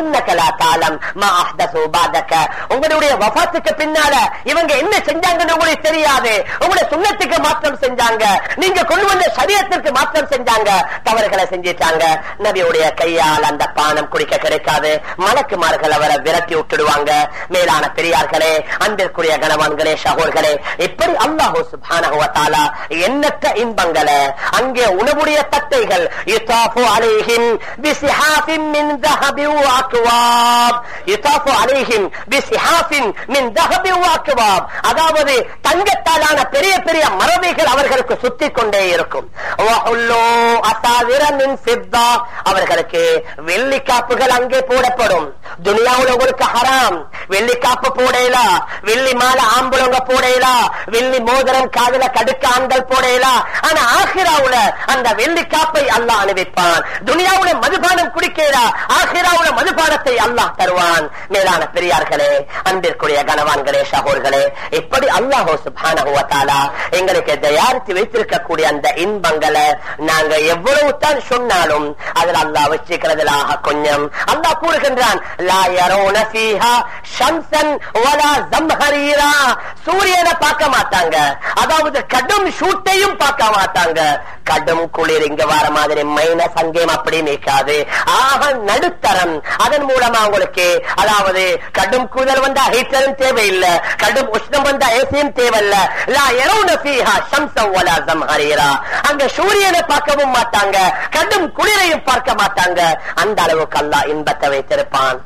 உங்களுடைய வஃபாத்துக்கு பின்னால இவங்க என்ன செஞ்சாங்கன்னு உங்களுக்கு தெரியாது. உங்களுடைய சுன்னத்துக்கு மாற்றம் செஞ்சாங்க, நீங்க கொண்டு வந்த ஷரியத்திற்கு மாற்றம் செஞ்சாங்க, தவறுகளை செஞ்சிட்டாங்க. நபியுடைய கையால் அந்த பானம் குடிக்க கிடைக்காது. மலக்குமார்கள் அவரை விரட்டி விட்டுடுவாங்க. மேலான பெரியார்களே, அன்பிற்குரிய அன்பிற்குரிய கணவான்களே சகோதரர்களே, இப்படி அல்லாஹ் சுப்ஹானஹு வ தஆலா எண்ணற்ற இன்பங்களை அங்கே உணவுடைய தட்டைகள் யுதாஃபு அலைஹிம் பிசிஹாஃபின் மின் தஹபின் வ அக்வாப், யுதாஃபு அலைஹிம் பிசிஹாஃபின் மின் தஹபின் வ அக்வாப், அதாவது தங்கத்தாலான பெரிய பெரிய மரபைகள் அவர்களுக்கு சுத்திக் கொண்டே இருக்கும். வஹுல்லு அஸாவிர மின் ஃபித்தா, அவர்களுக்கு வெள்ளி காப்புகள் அங்கே போடப்படும். துனியாவுல உங்களுக்கு ஹராம், வெள்ளி காப்பு போடலா, வெள்ளி மாலை ஆம்பளங்க போடலா, வெள்ளி மோதிரம் காதுல கடுக்க ஆண்கள் போடலா. ஆனா ஆஹிராவுல அந்த வெள்ளி காப்பை அல்லாஹ் அணிவிப்பான். துனியாவுல மதுபானம் குடிக்கிறா, ஆஹிராவுல மதுபானத்தை அல்லாஹ் தருவான். மேலான பெரியார்களே, அன்பிற்குரிய கணவான்களே சகோதரர்களே, இப்படி அல்லாஹ் சுப்ஹானஹு வ தஆலா எங்களுக்கு தயாரித்து வைத்திருக்கக்கூடிய அந்த இன்பங்களை நாங்க எவ்வளவு தான் சொன்னாலும் அதில் அல்லாஹ் வச்சிருக்கிறதுலாக கொஞ்சம். அல்லாஹ் கூறுகின்றான், லா யரௌன ஃபீஹா ஷம்ஸன் வலா ஸம்ஹரீரா, சூரியனை பார்க்க மாட்டாங்க, அதாவது கடும் சூட்டையும் பார்க்க மாட்டாங்க. கடும் குளிர் இங்க வர மாதிரி மைனஸ் அங்கேயும் அப்படி நிற்காது, ஆக நடுத்தரம். அதன் மூலமா உங்களுக்கு அதாவது கடும் குளிர் வந்தா ஹீட்டரும் தேவையில்லை, கடும் உஷ்ணம் வந்தா ஏசியும் தேவையில்லை. லா யரௌன ஃபீஹா ஷம்ஸன் வலா ஸம்ஹரீரா, அங்க சூரியனை பார்க்கவும் மாட்டாங்க, கடும் குளிரையும் பார்க்க மாட்டாங்க. அந்த அளவுக்கு அல்லாஹ் இன்பத்தை வைத்திருப்பான்.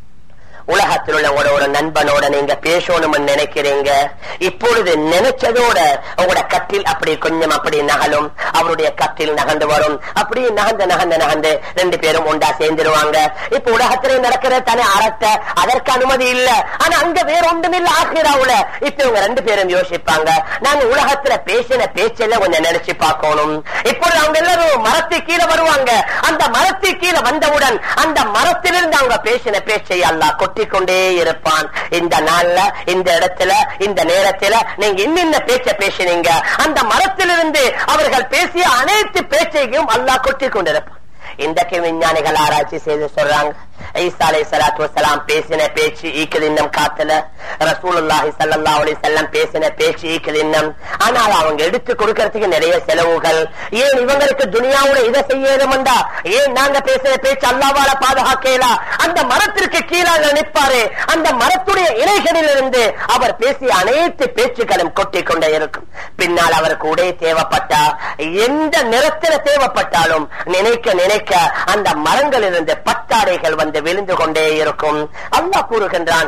உலகத்தில் உள்ள ஒரு நண்பனோட நீங்க பேசணும்னு நினைக்கிறீங்க, இப்பொழுது நினைச்சதோட உங்களோட கட்டில் அப்படி கொஞ்சம் அப்படி நகலும், அவருடைய கட்டில் நகண்டு வரும், அப்படி நகந்து நகந்து நகந்து ரெண்டு பேரும் ஒன்றா சேர்ந்துருவாங்க. இப்ப உலகத்திலே நடக்கிற தானே அரட்ட, அதற்கு அனுமதி இல்ல. ஆனா அங்க வேற ஒன்றும் இல்ல ஆகிராவுல. இப்ப இவங்க ரெண்டு பேரும் யோசிப்பாங்க, நாங்க உலகத்துல பேசின பேச்செல்லாம் கொஞ்சம் நினைச்சு பார்க்கணும். இப்பொழுது அவங்க எல்லாரும் மரத்து கீழே வருவாங்க. அந்த மரத்து கீழே வந்தவுடன் அந்த மரத்திலிருந்து அவங்க பேசின பேச்சை அல்லாஹ் கொண்டே இருப்பான். இந்த நாள்ல, இந்த இடத்துல, இந்த நேரத்துல நீங்க இன்னின்ன பேச்ச பேசினீங்க, அந்த மரத்திலிருந்து அவர்கள் பேசிய அனைத்து பேச்சையும் அல்லாஹ் கொட்டி கொண்டிருப்பான். இன்றைக்கு விஞ்ஞானிகள் ஆராய்ச்சி செய்து சொல்றாங்க, ஈசா அலைஹிஸ்ஸலாத்து வஸ்ஸலாம் பேசின பேச்சு ஈக்குது இன்னும் காத்துல, ரசூலுல்லாஹி ஸல்லல்லாஹு அலைஹி வஸல்லம் பேசின பேச்சு ஈக்குது இன்னும். ஆனால் அவங்க எடுத்து கொடுக்கறதுக்கு நிறைய செலவுகள். ஏன் இவங்களுக்கு துனியாவுல இதை செய்யணும்டா, ஏன் நாங்க பேசின பேச்சு அல்லாஹ்வால பாதுகாக்கலாம். அந்த மரத்திற்கு கீழாக நிற்பாரு, அந்த மரத்துடைய இலைகளில் இருந்து அவர் பேசிய அனைத்து பேச்சுக்களும் கொட்டி கொண்டே இருக்கும். பின்னால் அவருக்கு உடை தேவைப்பட்டா, எந்த நிறத்தில் தேவைப்பட்டாலும் நினைக்க நினைக்க அந்த மரங்களிலிருந்து பட்டாடைகள் வந்து விழுந்து கொண்டே இருக்கும். அல்லாஹ் கூறுகின்றான்,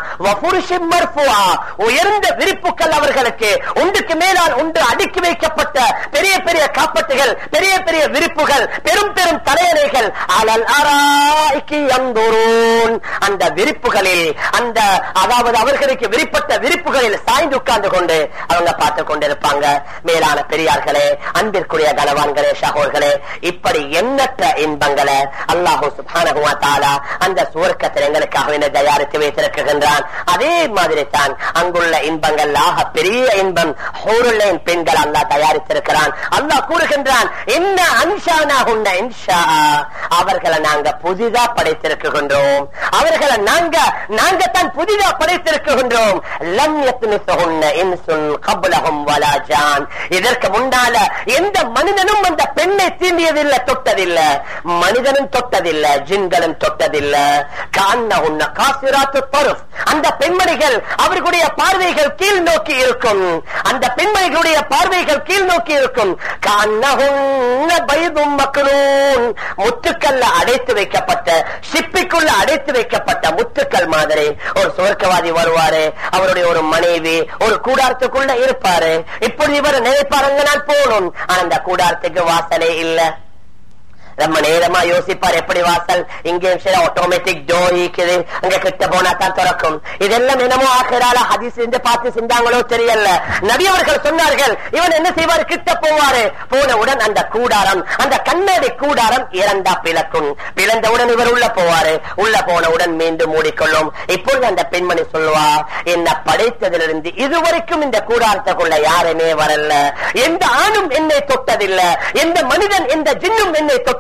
உயர்ந்த விரிப்புகள் அவர்களுக்கு ஒன்றுக்கு மேலால் ஒன்று அடுக்கி வைக்கப்பட்ட பெரிய பெரிய காப்பட்டுகள், பெரிய பெரிய விரிப்புகள், பெரும் பெரும் தலையணைகள். அலல் அராய்கி யன்துரூன், அந்த விரிப்புகளில், அந்த அதாவது அவர்களுக்கு விரிப்பட்ட விரிப்புகளில் சாய்ந்து உட்கார்ந்து கொண்டு அவங்க பார்த்துக் கொண்டிருப்பாங்க. மேலான பெரியார்களே, அன்பிற்குரிய கனவான்களே, சகோதரர்களே, இப்படி எண்ணற்ற இன்பங்களை அல்லாஹ் சுப்ஹானஹு வ தஆலா அந்த சுவர்க்கத்தில் எங்களுக்காக தயாரித்து வைத்திருக்கின்றான். அதே மாதிரி தான் அங்குள்ள இன்பங்கள் ஆக பெரிய இன்பம் ஹூருல் ஐன் பெண்கள் அல்லாஹ் தயாரித்திருக்கிறான். அல்லாஹ் கூறுகின்றான், என்ன அன்ஷானாஹுன்ன இன்ஷா, அவர்களை நாங்க புதிதா படைத்திருக்கின்றோம், அவர்களை நாங்க தான் புதிதா படைத்திருக்கின்றோம். லம் யத்மிஸுஹுன்ன இன்சுன் கப்லஹும் வலா ஜான், இதற்கு முன்னால எந்த மனிதனும் அந்த பெண்ணை தீண்டியதில்லை, தொட்டதில்லை. மனிதனும் தொட்டதில்லை, ஜின்களும் தொட்டதில்லை. கான்னஹுன்ன காசிராத்து தர்ஃப், அந்த பெண்மணிகள் அவர்களுடைய பார்வைகள் கீழ் நோக்கி இருக்கும், அந்த பெண்மணிகளுடைய பார்வைகள் கீழ் நோக்கி இருக்கும். கான்னஹுன்ன பைதும் மக்னூன், முத்துக்கல்ல அடைத்து வைக்கப்பட்ட, சிப்பிக்குள்ள அடைத்து வைக்கப்பட்ட முத்துக்கள் மாதிரி ஒரு சொர்க்கவாதி வருவாரு, அவருடைய ஒரு மனைவி ஒரு கூடாரத்துக்குள்ள இருப்பாரு. இப்படி இவர் நினைப்பாருங்க, நான் போகணும், ஆனா அந்த கூடாரத்துக்கு வாசலே இல்ல. ரொம்ப நேரமா யோசிப்பார், எப்படி வாசல், இங்கேயும் சரி ஆட்டோமேட்டிக் டோர் இருக்குது, அங்க கிட்ட போனா தான் திறக்கும். இதெல்லாம் என்னமோ ஆகிறால ஹதீஸ் இருந்து பார்த்து செஞ்சாங்களோ தெரியல. நபி அவர்கள் சொன்னார்கள், இவன் என்ன செய்வாரு, கிட்ட போவாரு, போனவுடன் அந்த கூடாரம், அந்த கண்ணாடி கூடாரம் இரண்டா பிளக்கும், பிளந்தவுடன் இவர் உள்ள போவாரு, உள்ள போனவுடன் மீண்டும் மூடிக்கொள்ளும். இப்பொழுது அந்த பெண்மணி சொல்லுவா, என்ன படைத்ததிலிருந்து இதுவரைக்கும் இந்த கூடாரத்துக்குள்ள யாருமே வரல, எந்த ஆணும் என்னை தொட்டதில்லை, எந்த மனிதன் எந்த ஜின்னும் என்னை தொட்ட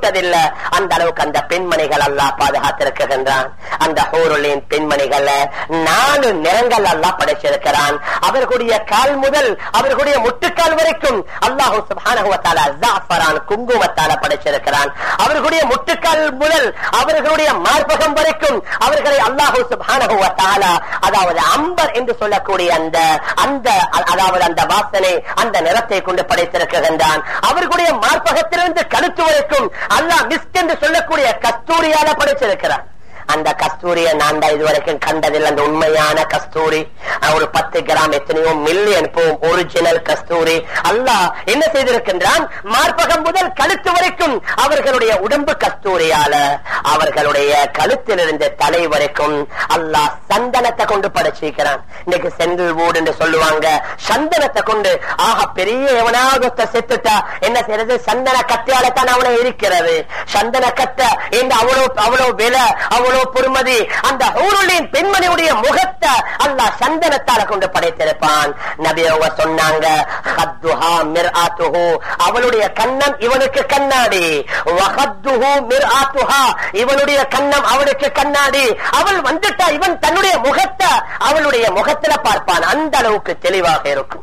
பார்த்ததில்லை. அந்த அளவுக்கு அந்த பெண்மணிகள் அல்லாஹ் பாதுகாத்திருக்கின்றான். அந்த ஹூருலின் பெண்மணிகள் 4 நிறங்கள் அல்லாஹ் படைச்சிருக்கிறான். அவர்களுடைய கால் முதல் அவர்களுடைய முட்டுக்கால் வரைக்கும் அல்லாஹ் சுப்ஹானஹு வ தஆலா ஜாஃபரான் குங்குமத்தால படைச்சிருக்கிறான். அவர்களுடைய முட்டுக்கால் முதல் அவர்களுடைய மார்பகம் வரைக்கும் அவர்களை அல்லாஹ் சுப்ஹானஹு வ தஆலா அதாவது அம்பர் என்று சொல்லக்கூடிய அந்த அதாவது அந்த வாசனை அந்த நிறத்தை கொண்டு படைத்திருக்கின்றான். அவர்களுடைய மார்பகத்திலிருந்து கழுத்து வரைக்கும் அல்லாஹ் மிஸ்க் என்று சொல்லக்கூடிய கஸ்தூரியால படைச்சிருக்கிறான். அந்த கஸ்தூரியை நான் தான் இதுவரைக்கும் கண்டதில். அந்த உண்மையான கஸ்தூரி ஒரு 10 கிராம் எத்தனையோ மில்லியன் போகும் ஒரிஜினல் கஸ்தூரி அல்லாஹ் என்ன செய்திருக்கின்றான்? மார்பகம் முதல் கழுத்து வரைக்கும் அவர்களுடைய உடம்பு கஸ்தூரியால, அவர்களுடைய கழுத்திலிருந்து தலை வரைக்கும் அல்லாஹ் சந்தனத்தை கொண்டு படைச்சிருக்கிறான். இன்னைக்கு செந்தில்வூட் என்று சொல்லுவாங்க. சந்தனத்தை கொண்டு ஆக பெரிய எவனாவது செத்துட்டா என்ன செய்யறது? சந்தன கட்டையால தான் அவனை இருக்கிறது. சந்தன கட்டை அவ்வளவு விலை, அவ்வளவு பொறுமதி. அந்த ஹூருலின் பெண்மணியுடைய முகத்தை அல்லாஹ் சந்தனத்தால கொண்டு படைத்திருப்பான். நபி அவங்க சொன்னாங்க, ஹத்துஹா மிர்ஆத்துஹு, அவளுடைய கண்ணம் இவனுக்கு கண்ணாடி. வஹத்துஹு மிர்ஆத்துஹா, இவனுடைய கண்ணம் அவனுக்கு கண்ணாடி. அவள் வந்துட்டா இவன் தன்னுடைய முகத்தை அவளுடைய முகத்துல பார்ப்பான். அந்த அளவுக்கு தெளிவாக இருக்கும்.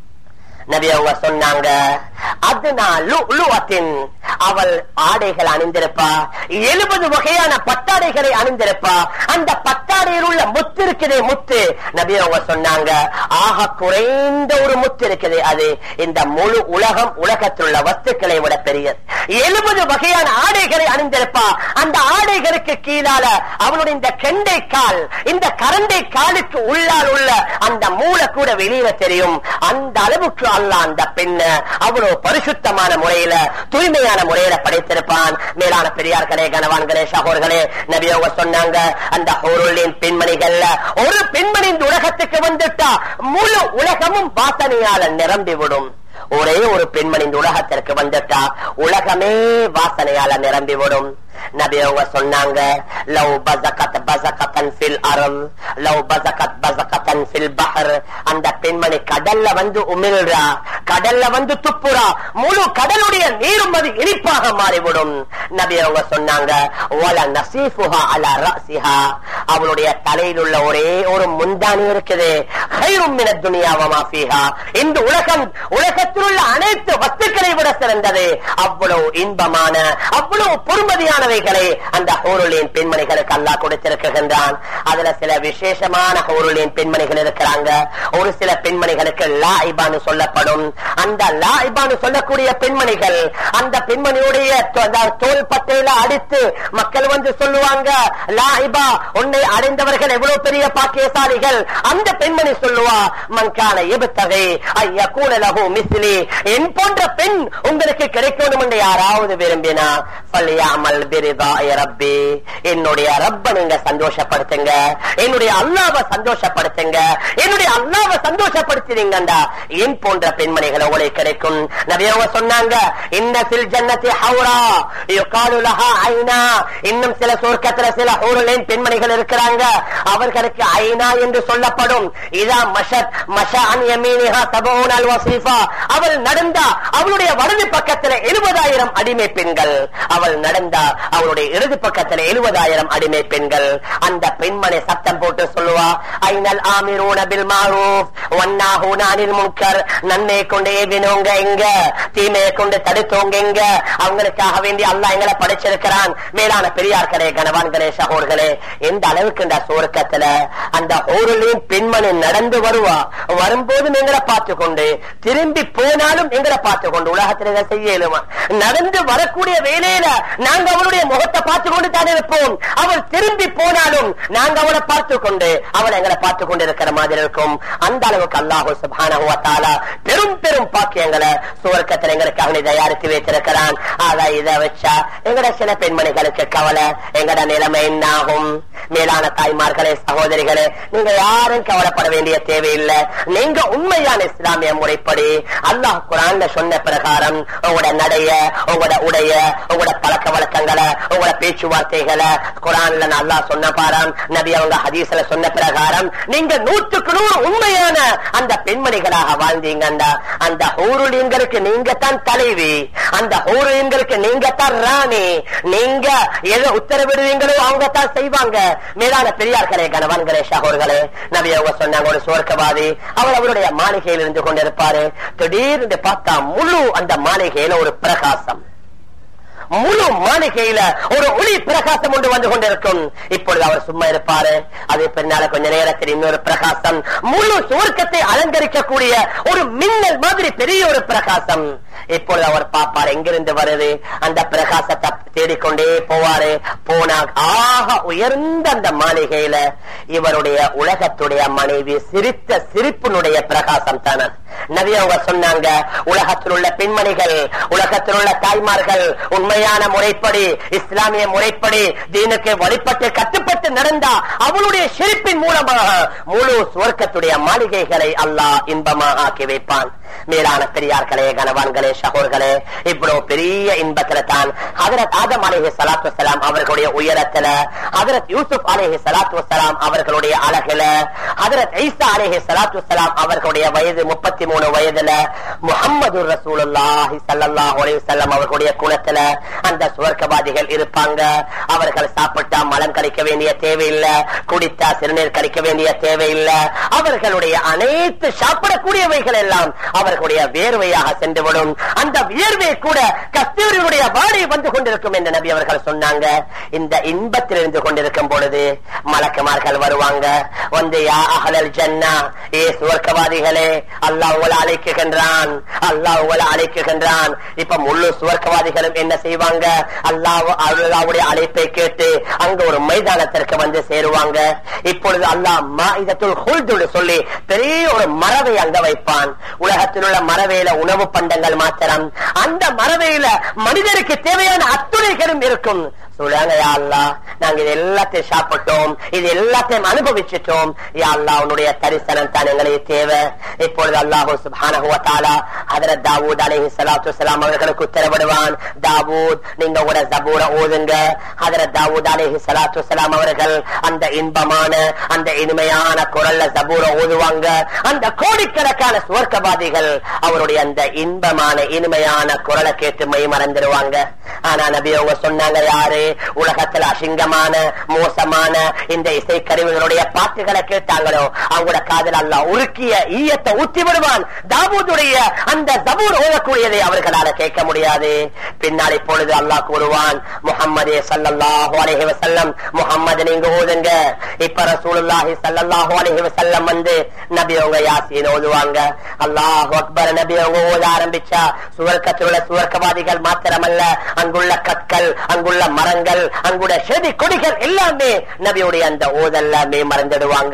நபி அவங்க சொன்னாங்க, அதுனா லுஅத்தின், அவள் ஆடைகள் அணிந்திருப்பா. 70 வகையான பட்டாடைகளை அணிந்திருப்பா. அந்த பட்டாடையில் உள்ள முத்து இருக்குது, முத்து. நபி அவங்க சொன்னாங்க, ஆக குறைந்த ஒரு முத்து இருக்குது, அது இந்த முழு உலகத்தில் உள்ள வஸ்துக்களை விட பெரியது. 70 வகையான ஆடைகளை அணிந்திருப்பா. அந்த ஆடைகளுக்கு கீழால அவளுடைய இந்த கெண்டை கால், இந்த கரண்டை காலுக்கு உள்ளால் உள்ள அந்த மூளை கூட வெளியில தெரியும். அந்த அளவுக்கு அல்லாஹ் அந்த பெண்ண அவ்வளவு பரிசுத்தமான முறையில தூய்மையான முறையில படைத்திருப்பான். மேலான பெரியார்களே, கணவான்களே, சகோதரர்களே, நபி அவங்க சொன்னாங்க, அந்த ஹூருலின் பெண்மணிகள் ஒரு பெண்மணி இந்த உலகத்துக்கு வந்துட்டா முழு உலகமும் வாசனையால நிரம்பிவிடும். ஒரே ஒரு பெண்மணி இந்த உலகத்திற்கு வந்துட்டா உலகமே வாசனையால நிரம்பிவிடும். நபி அவங்க சொன்னாங்க, லவ் பஸகத் பஸகத்தன் ஃபில் அர்ல் லவ் பஸகத் பஸகத்தன் ஃபில் பஹர், அந்த பெண்மணி கடல்ல வந்து உமிழ்றா, கடல்ல வந்து துப்புறா, முழு கடலுடைய நீரும் அது இனிப்பாக மாறிவிடும். நபி அவங்க சொன்னாங்க, வல நஸீஃபுஹா அலா ரஸிஹா, அவளுடைய தலையில் உள்ள ஒரே ஒரு முந்தானி இருக்குது, கைரும் மினத் துன்யா வ மா ஃபீஹா, இந்த உலகத்தில் உள்ள அனைத்து வஸ்துக்களை விட சிறந்தது. அவ்வளவு இன்பமான அவ்வளவு பொறுமதியானவைகளை அந்த ஹூருலின் பெண்மணிகளுக்கு அல்லாஹ் கொடுத்திருக்கின்றான். அதுல சில விசேஷமான ஹூருலின் பெண்மணிகள் இருக்கிறாங்க. ஒரு சில பெண்மணிகளுக்கு லாயிபான்னு சொல்லப்படும். அந்த லாயிபான்னு சொல்லக்கூடிய பெண்மணிகள், அந்த பெண்மணியுடைய தோல் பட்டையில அடித்து மக்கள் வந்து சொல்லுவாங்க, லாயிபா, உன்னை அடைந்தவர்கள் எவ்வளவு பெரிய பாக்கியசாலிகள். அந்த பெண்மணி சொல்லுவா, மன்கான எபுத்தகை ஐயகூன லஹு மிஸ்லி, என் போன்ற பெண் உங்களுக்கு கிடைக்கணும் என்று யாராவது விரும்பினா ஃபல்யஅமல் பிரிதாஇ ரப்பி, என்னுடைய ரப்ப நீங்க சந்தோஷப்படுத்துங்க, என்னுடைய அல்லாஹ்வை சந்தோஷப்படுத்துங்க. என்னுடைய அல்லாஹ்வை சந்தோஷப்படுத்தினீங்கடா என் போன்ற பெண்மணிகள் உங்களுக்கு கிடைக்கும். நபி அவங்க சொன்னாங்க, இன்ன ஃபில் ஜன்னதி ஹௌரா யுகாலு லஹா ஐனா, இன்னும் சில சொர்க்கத்துல சில ஹூருலின் பெண்மணிகள் இருக்கிறாங்க, அவர்களுக்கு ஐனா என்று சொல்லப்படும். இதா மஷத் மஷஅன் யமீனிஹா தபூன் அல் வஸீஃபா, அவள் நடந்தா அவளுடைய வலது பக்கத்துல 70,000 அடிமை பெண்கள், அவள் நடந்தா அவளுடைய இடது பக்கத்துல 70,000 அடிமை பெண்கள். அந்த பெண்மணி சத்தம் போட்டு சொல்லுவா, ஐனல் ஆமிரூன பில் மாரூஃப் வன்னாஹூன அனில் முன்கர், நன்மை கொண்டு ஏவினவங்க எங்க, தீமையை கொண்டு தடுத்தவங்க எங்க, அவங்களுக்காக வேண்டி அல்லாஹ் எங்களை படைச்சிருக்கிறான். மேலான பெரியார்களே, கணவான்களே, சகோதரர்களே, எந்த அளவுக்கு இந்த சுவர்க்கத்துல அந்த ஹூருலின் பெண்மணி நடந்து வருவா, வரும்போது எங்களை பார்த்து கொண்டு திரும்பி போனாலும் எங்களை பார்த்து கொண்டு, உலகத்தில் இதை செய்ய இயலுமா? நடந்து வரக்கூடிய வேலையில நாங்க அவளுடைய முகத்தை பார்த்து கொண்டு தான் இருப்போம். அவள் திரும்பி போனாலும் நாங்க அவளை பார்த்து கொண்டு, அவள் எங்களை பார்த்து கொண்டு இருக்கிற மாதிரி இருக்கும். அந்த அளவுக்கு அல்லாஹ் சுப்ஹானஹு வ தஆலா பெரும் பெரும் பாக்கியங்களை சுவர்க்கத்தில் எங்களுக்காக தயாரித்து வைத்திருக்கிறான். ஆனா இதை வச்சா எங்கட சில பெண்மணிகளுக்கு கவலை, எங்கட நிலைமை என்னாகும்? மேலான தாய்மார்களே, சகோதரிகளே, நீங்க யாரும் கவலைப்பட வேண்டிய தேவையில்லை. நீங்க உண்மையான இஸ்லாமிய முறைப்படி அல்லாஹ் குர்ஆன்ல சொன்ன பிரகாரம் உங்களோட நடைய, உங்களோட உடைய, உங்களோட பழக்க வழக்கங்களை, உங்களோட பேச்சுவார்த்தைகளை குர்ஆன்ல அல்லாஹ் சொன்ன பாருங்க, பிரகாரம் நபி அவங்க ஹதீஸ்ல சொன்ன பிரகாரம் நீங்க 100% உண்மையான அந்த பெண்மணிகளாக வாழ்ந்தீங்கண்டா அந்த ஹூருலீன்களுக்கு நீங்க தான் தலைவி, அந்த ஹூருலீன்களுக்கு நீங்க தான் ராணி. நீங்க எதை உத்தரவிடுவீங்களோ அவங்க தான் செய்வாங்க. மேலான பெரியார்களே, கணவன்களே, சகோதரர்களே, நபி அவங்க சொன்னாங்க ஒரு சுவர்க்கவாதி அவர் அவருடைய மாளிகையில் இருந்து கொண்டிருப்பாரு. திடீர்னு பார்த்தா முழு அந்த மாளிகையில ஒரு பிரகாசம், முழு மாளிகையில ஒரு ஒளி பிரகாசம் ஒன்று வந்து கொண்டிருக்கும். இப்பொழுது அவர் சும்மா இருப்பாரு. அது பின்னால கொஞ்ச நேரத்தில் இன்னொரு பிரகாசம், முழு சுவர்க்கத்தை அலங்கரிக்கக்கூடிய ஒரு மின்னல் மாதிரி பெரிய ஒரு பிரகாசம். இப்பொழுது அவர் பார்ப்பார் எங்கிருந்து வருது. அந்த பிரகாசத்தை தேடிக்கொண்டே போவாரு. போனா ஆக உயர்ந்த அந்த மாளிகையில இவருடைய உலகத்துடைய மனைவி சிரித்த சிரிப்பினுடைய பிரகாசம் தான. நபி அவங்க சொன்னாங்க, உலகத்தில் உள்ள பெண்மணிகள், உலகத்தில் உள்ள தாய்மார்கள் உண்மையான முறைப்படி, இஸ்லாமிய முறைப்படி தீனுக்கு வழிபட்டு கட்டுப்பட்டு நடந்தா அவளுடைய சிரிப்பின் மூலமாக முழு சுவர்க்கத்துடைய மாளிகைகளை அல்லாஹ் இன்பமாக ஆக்கி வைப்பான். மேலான பெரியார்களே, கணவான்களே, சகோதரர்களே, இவ்வளவு பெரிய இன்பத்துல தான் ஹஜ்ரத் ஆதம் அலைஹிஸ்ஸலாத்து வஸ்ஸலாம் அவர்களுடைய உயரத்துல, ஹஜ்ரத் யூசுப் அலைஹிஸ்ஸலாத்து வஸ்ஸலாம் அவர்களுடைய அழகுல, ஹஜ்ரத் ஈசா அலைஹிஸ்ஸலாத்து வஸ்ஸலாம் அவர்களுடைய வயது 33 வயதுல, முஹம்மது ரசூலுல்லாஹி ஸல்லல்லாஹு அலைஹி வஸல்லம் அவர்களுடைய குணத்துல அந்த சுவர்க்கவாதிகள் இருப்பாங்க. அவர்கள் சாப்பிட்டா மலம் கழிக்க வேண்டிய தேவையில்லை, குடித்தா சிறுநீர் கழிக்க வேண்டிய தேவையில்லை. அவர்களுடைய அனைத்து சாப்பிடக்கூடியவைகள் எல்லாம் அவர்களுடைய வேர்வையாக சென்றுவிடும். அந்த வியர்வை கூட கஸ்தூரியுடைய வாடை வந்து கொண்டிருக்கும் என்று நபி அவர்கள் சொன்னாங்க. இந்த இன்பத்தில் இருந்து கொண்டிருக்கும் பொழுது மலக்குமார்கள் வருவாங்க. வந்து யா அஹ்லல் ஜன்னா, ஏ சுவர்க்கவாதிகளே, அல்லாஹ் உங்களை அழைக்குகின்றான், அல்லாஹ் உங்களை அழைக்குகின்றான். இப்ப முழு சுவர்க்கவாதிகளும் என்ன செய்வாங்க, அல்லாஹ்வுடைய அழைப்பை கேட்டு அங்க ஒரு மைதானத்திற்கு வந்து சேருவாங்க. இப்பொழுது அல்லாஹ் மாஇதத்துல் ஹுல்து சொல்லி பெரிய ஒரு மரவை அங்க வைப்பான். உலகத்தில் உள்ள மரவேல உணவு பண்டங்கள் மாத்திரம், அந்த மரவேல மனிதருக்கு தேவையான அத்துணைகளும் இருக்கும். சொல்லுங்க, யா அல்லாஹ், நாங்க இது எல்லாத்தையும் சாப்பிட்டோம், இது எல்லாத்தையும் அனுபவிச்சிட்டோம். யா அல்லாஹ், உன்னுடைய தரிசனம் தான் எங்களுக்கு தேவை. இப்பொழுது அல்லாஹ் சுப்ஹானஹு வ தஆலா ஹஜ்ரத் தாவூத் அலைஹிஸ்ஸலாத்து வஸ்ஸலாம் அவர்களுக்கு உத்தரவிடுவான், தாவூத், நீங்க உங்களோட ஜபூரை ஓதுங்க. ஹஜ்ரத் தாவூத் அலைஹிஸ்ஸலாத்து வஸ்ஸலாம் அவர்கள் அந்த இன்பமான, அந்த இனிமையான குரல்ல ஜபூரை ஓதுவாங்க. அந்த கோடிக்கணக்கான சுவர்க்கவாதிகள் அவருடைய அந்த இன்பமான இனிமையான குரலை கேட்டு மை மறந்துடுவாங்க. ஆனா நபி அவங்க சொன்னாங்க, யாரு உலகத்தில் அசிங்கமான மோசமான இந்த இசை கருவிகளுடைய பாட்டுகளை கேட்டாங்களோ அவங்களோட காதல் அல்லாஹ் உருக்கிய ஈயத்தை ஊற்றி விடுவான். தாவூதுடைய அந்த ஜபூர் ஓதக்கூடியதை அவர்களால கேட்க முடியாது. பின்னாடி பொழுது அல்லாஹ் கூறுவான், முஹம்மதே ஸல்லல்லாஹு அலைஹி வஸல்லம், முஹம்மது நீங்க ஓதுங்க. இப்ப ரசூலுல்லாஹி ஸல்லல்லாஹு அலைஹி வஸல்லம் வந்து நபி அவங்க யாசீன் ஓதுவாங்க. அல்லாஹு அக்பர் நபி அவங்க ஓத ஆரம்பிச்சா சுவர்க்கத்தில் உள்ள சுவர்க்கவாதிகள் மாத்திரமல்ல, அங்குள்ள கற்கள், அங்குள்ள மரங்கள், அங்குள்ள செடி கொடிகள் எல்லாமே நபியுடைய அந்த ஓதெல்லாமே மறந்துடுவாங்க.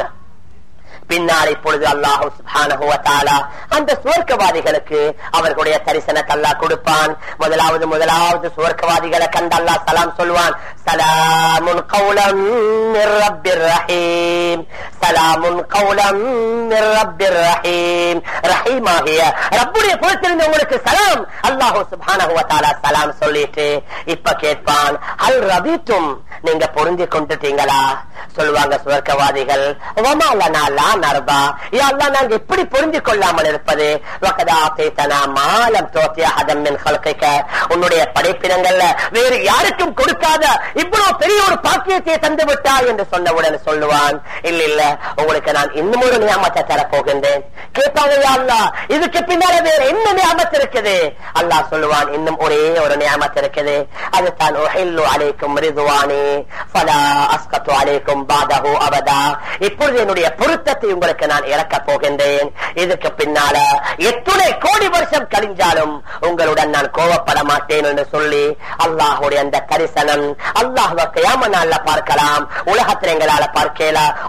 பின்னாடி பொழுது அல்லாஹ் சுப்ஹானஹு வ தஆலா அந்த சுவர்க்கவாதிகளுக்கு அவர்களுடைய தரிசனத்தை அல்லாஹ் கொடுப்பான். முதலாவது சுவர்க்கவாதிகளை கண்டு அல்லாஹ் சலாம் சொல்வான், சலாமுன் கௌலம் மிர் ரப்பிர் ரஹீம், சலாமுன் கௌலம் மிர் ரப்பிர் ரஹீம். ரஹீமாகிய ரப்புடைய புறத்திலிருந்து உங்களுக்கு சலாம். அல்லாஹ் சுப்ஹானஹு வ தஆலா சலாம் சொல்லிட்டு இப்ப கேட்பான், ஹல் ரபித்தும், நீங்க பொருந்தி கொண்டுட்டீங்களா? சொல்லுவாங்க சுவர்க்கவாதிகள், வமா லனா லா நர்பா, யா அல்லாஹ், நாங்க எப்படி பொருந்தி கொள்ளாமல் இருப்பது? வகதா ஆதைதனா மா லம் துஅதி அஹதன் மின் ஹல்கிக, உன்னுடைய படைப்பினங்கள்ல வேறு யாருக்கும் கொடுக்காத இவ்வளவு பெரிய ஒரு பாக்கியத்தை தந்து விட்டாய் என்று சொன்னவுடன் சொல்லுவான், இல்ல இல்ல, உங்களுக்கு நான் இன்னும் ஒரு நியாமத்தை தரப்போகின்றேன். கேட்பாங்க, யா அல்லாஹ், இதுக்கு பின்னால வேற என்ன நியாமத்து இருக்குது? அல்லாஹ் சொல்லுவான், இன்னும் ஒரே ஒரு நியாமத்து இருக்குது. அதுதான் உஹில்லு அலைக்கும் ரிதுவானி ஃபலா அஸ்கத்து அலைக்கும் பாதஹு அபதா, இப்பொழுது என்னுடைய பொருத்தத்தை உங்களுக்கு நான் இறக்க போகின்றேன். இதுக்கு பின்னால எத்தனை கோடி வருஷம் கழிஞ்சாலும் உங்களுடன் நான் கோபப்பட மாட்டேன் என்று சொல்லி அல்லாஹுடைய அந்த தரிசனம், அல்லாஹ்வை கியாமத் நாள்ல பார்க்கலாம், உலகத்தில் எங்களால பார்க்கலாம், குர்ஆன்ல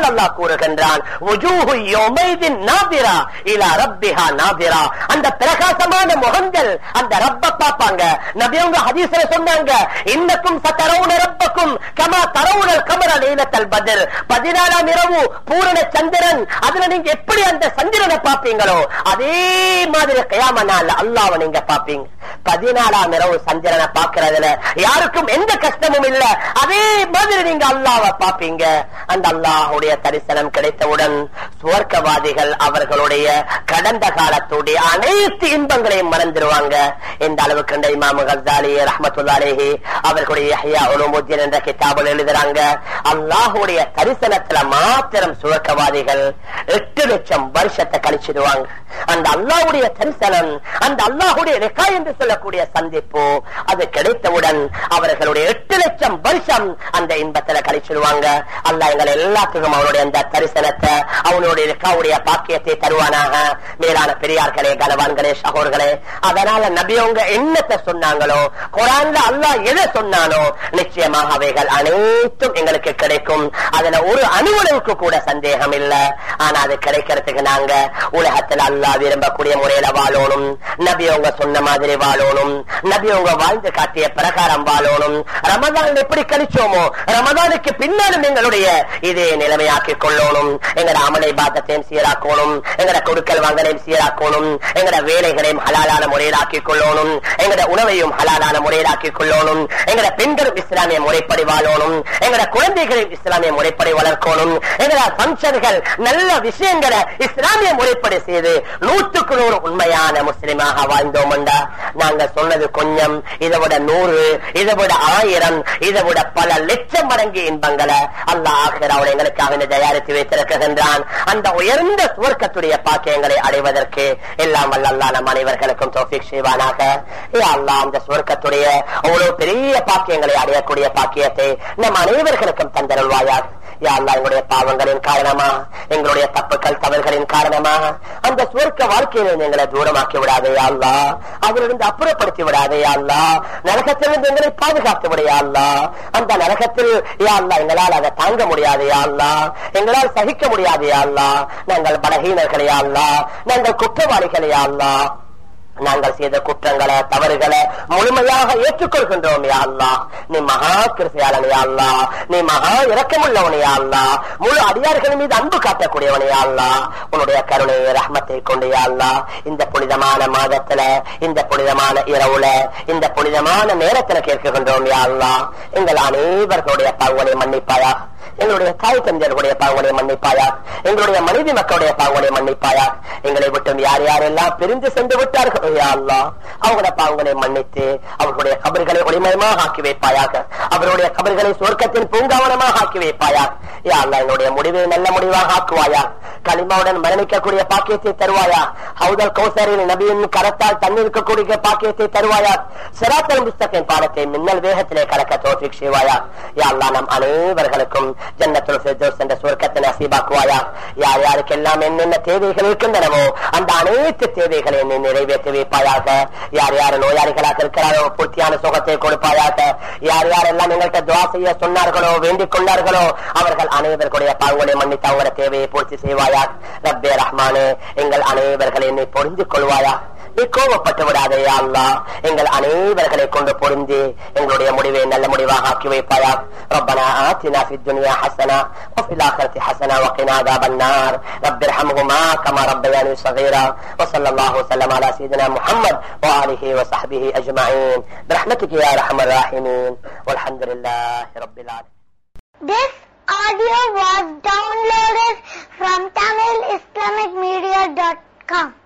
அல்லாஹ் கூறுகின்றான், வுஜூஹு யௌமைதின் நாதிரா இலா ரப்பிஹா நாதிரா. அந்த பிரகாசமான முகங்கள் அந்த ரப்ப பாப்பாங்க. நபி அவங்க ஹதீஸ்ல சொன்னாங்க, இன்னக்கும் சதரவுன ரப்பக்கும் கமா தரவுனல் கமர லைலத்தல் பத்ர். 14ஆம் இரவு பூரண சந்திரன், அதுல நீங்க எப்படி அந்த சந்திரனை பாப்பீங்களோ அதே மாதிரி கியாமத் நாள்ல அல்லாஹ்வை நீங்க பாப்பீங்க. 14ஆம் இரவு சந்திரனை பார்க்கிறதுல யாருக்கும் எந்த கஷ்டமும் இல்ல. அதே மாதிரி நீங்க அல்லாஹ்வை பாப்பீங்க. அந்த அல்லாஹ்வுடைய தரிசனம் கிடைத்தவுடன் சுவர்க்கவாதிகள் அவர்களுடைய கடந்த காலத்துடைய அனைத்து இன்பங்களையும் மறந்துடுவாங்க. இந்த அளவுக்கு இமாம் கஸ்ஸாலி ரஹ்மத்துல்லாஹி அலைஹி அவர்களுடைய இஹ்யா உலூமுத்தீன் என்ற கிதாபில் எழுதுறாங்க, அல்லாஹ்வுடைய தரிசனத்துல மாத்திரம் சுவர்க்கவாதிகள் 8 லட்சம் வருஷத்தை கழிச்சிடுவாங்க. அந்த அல்லாஹ்வுடைய தரிசனம், அந்த அல்லாஹ்வுடைய லிகா என்று சொல்லக்கூடிய சந்திப்பு அது கிடைத்தவுடன் அவர்களுடைய 8 லட்சம் வருஷம் அந்த இன்பத்துல கழிச்சிடுவாங்க. அல்லாஹ் எங்களை எல்லாத்துக்கும் அவனுடைய அந்த தரிசனத்தை, அவனுடைய லிகாவுடைய பாக்கியத்தை தருவானாக. மேலான பெரியார்களே, கனவான்களே, சகோதரர்களே, அதனால நபி அவங்க என்னத்தை சொன்னாங்களோ, குர்ஆன்ல அல்லாஹ் எதை சொன்னானோ நிச்சயமாக அவைகள் அனைத்தும் எங்களுக்கு கிடைக்கும். அதுல ஒரு அணுவளவுக்கு கூட சந்தேகம் இல்ல. ஆனா அது கிடைக்கிறதுக்கு நாங்க உலகத்தில் அல்லாஹ் விரும்பக்கூடிய முறையில வாழணும், நபி அவங்க சொன்ன மாதிரி வாழணும், நபி அவங்க வாழ்ந்து காட்டிய பிரகாரம் வாழணும். ரமதான் எப்படி கழிச்சோமோ ரமதானுக்கு பின்னாலும் எங்களுடைய இதே நிலைமையாக்கிக் கொள்ளணும். எங்கட அமலை பாத்தத்தையும் சீராக்கணும், எங்கட கொடுக்கல் வாங்கலையும் சீராக்கணும், எங்கட வேலைகளையும் ஹலாலான முறையில் ஆக்கிக் கொள்ளணும், எங்கட உணவையும் ஹலாலான முறையில் ஆக்கிக் கொள்ளணும், எங்கட பெண்களும் இஸ்லாமிய முறைப்படி வாழணும், எங்கட குழந்தைகளையும் இஸ்லாமிய முறைப்படி வளர்க்கணும், எங்கட பங்கன்கள் நல்ல விஷயங்களை இஸ்லாமிய முறைப்படி செய்து 100க்கு 100 உண்மையான முஸ்லிமாக வாழ்ந்தோம். நாங்க சொன்னது கொஞ்சம், இதை விட 100, இதை விட 1000, இதை விட பல லட்சம் மடங்கு இன்பங்களை அல்லாஹ் ஆகிராவுடைய எங்களுக்காக தயாரித்து வைத்திருக்கின்றான். அந்த உயர்ந்த சுவர்க்கத்துடைய பாக்கியங்களை அடைவதற்கு எல்லாம் வல்ல அல்லாஹ் நம் அனைவர்களுக்கும் தௌஃபீக் செய்வானாக. அல்லாஹ் அந்த சுவர்க்கத்துடைய அவ்வளவு பெரிய பாக்கியங்களை அடையக்கூடிய பாக்கியத்தை நம் அனைவர்களுக்கும் தந்தருள்வாயாக. யா அல்லாஹ் எங்களுடைய பாவங்களின் காரணமா, எங்களுடைய தப்புக்கள் தவறுகளின் காரணமா அந்த சுவர்க்க வாழ்க்கையில எங்களை தூரமாக்கி விடாதே யா அல்லாஹ், அதிலிருந்து அப்புறப்படுத்தி விடாதே யா அல்லாஹ், நரகத்திலிருந்து எங்களை பாதுகாத்து விட யா அல்லாஹ். அந்த நரகத்தில் யா அல்லாஹ் எங்களால் அதை தாங்க முடியாது யா அல்லாஹ், எங்களால் சகிக்க முடியாது யா அல்லாஹ். நாங்கள் பலகீனர்கள் யா அல்லாஹ், நாங்கள் குற்றவாளிகள் யா அல்லாஹ். நாங்கள் செய்த குற்றங்களை தவறுகளை முழுமையாக ஏற்றுக்கொள்கின்றோம் யா அல்லாஹ். நீ மகா கிருபையாளன் யா அல்லாஹ், நீ மகா இரக்கமுள்ளவன் யா அல்லாஹ், முழு அடியார்கள் மீது அன்பு காட்டக்கூடியவன் யா அல்லாஹ். உன்னுடைய கருணை ரஹ்மத்தை கொண்டு யா அல்லாஹ் இந்த புனிதமான மாதத்துல, இந்த புனிதமான இரவுல, இந்த புனிதமான நேரத்துல கேட்கின்றோம் யா அல்லாஹ். எங்கள் அனைவர்களுடைய பாவங்களை மன்னிப்பாயா, எங்களுடைய தாய் தந்தையர்களுடைய பாவங்களை மன்னிப்பாயா, எங்களுடைய மனைவி மக்களுடைய பாவங்களை மன்னிப்பாயா. எங்களை விட்டும் யார் யாரெல்லாம் பிரிந்து சென்று விட்டார்கள் யா அல்லாஹ், அவங்களுடைய பாவங்களை மன்னித்து அவர்களுடைய கபர்களை ஒளிமயமாக ஆக்கி வைப்பாயாக, அவருடைய கபர்களை சுவர்க்கத்தின் பூங்காவனமாக ஆக்கி வைப்பாயா. யா அல்லாஹ் என்னுடைய முடிவை நல்ல முடிவாக ஆக்குவாயா, களிமாவுடன் மரணிக்கக்கூடிய பாக்கியத்தை தருவாயா, ஹவுதல் கௌசரில் நபியின் கரத்தால் தண்ணீருக்கக்கூடிய பாக்கியத்தை தருவாயா, சிராத்தல் முஸ்தகின் பாடத்தை மின்னல் வேகத்திலே கலக்க தௌஃபீக் செய்வாயா. யா அல்லாஹ் நம் அனைவர்களுக்கும் ஜன்னத்துல் ஃபிர்தௌஸ் என்ற சுவர்க்கத்தை நசீபாக்குவாயா. யார் யாருக்கெல்லாம் என்னென்ன தேவைகள் இருக்கின்றனவோ அந்த அனைத்து தேவைகளை நீ நிறைவேற்றி வைப்பாயாக. யார் யார் நோயாளிகளாக இருக்கிறாரோ பூர்த்தியான சுகத்தை கொடுப்பாயாக. யார் யாரெல்லாம் எங்கள்கிட்ட துஆ செய்ய சொன்னார்களோ வேண்டிக் கொண்டார்களோ அவர்கள் அனைவர்களுடைய பாவங்களை மன்னித்து அவங்களுடைய தேவையை பூர்த்தி செய்வாயா. ரப்பே ரஹ்மானே, எங்கள் அனைவர்களை நீ பொருந்திக் கொள்வாயா, நீ கோபப்பட்டு விடாதே யா அல்லாஹ். எங்கள் அனைவர்களை கொண்டு பொருந்தி எங்களுடைய முடிவை நல்ல முடிவாக ஆக்கி வைப்பாயா. ரப்பனா ஆத்தினா ஃபித் துன்யா ஹஸனா வஃபில் ஆখিরাতি ஹஸனா வகினா அஸாபன் நார். ரப்பி இர்ஹம்ஹுமா கமா ரப்பயானி ஸகீரா. வஸல்லல்லாஹு வஸல்லம் அலா சய்யிதினா Muhammad வஆலிஹி வஸஹ்பிஹி அஜ்மஈன் برحمتك يا ارحم الراحمين والحمد لله رب العالمين. This audio was downloaded from TamilIslamicMedia.com.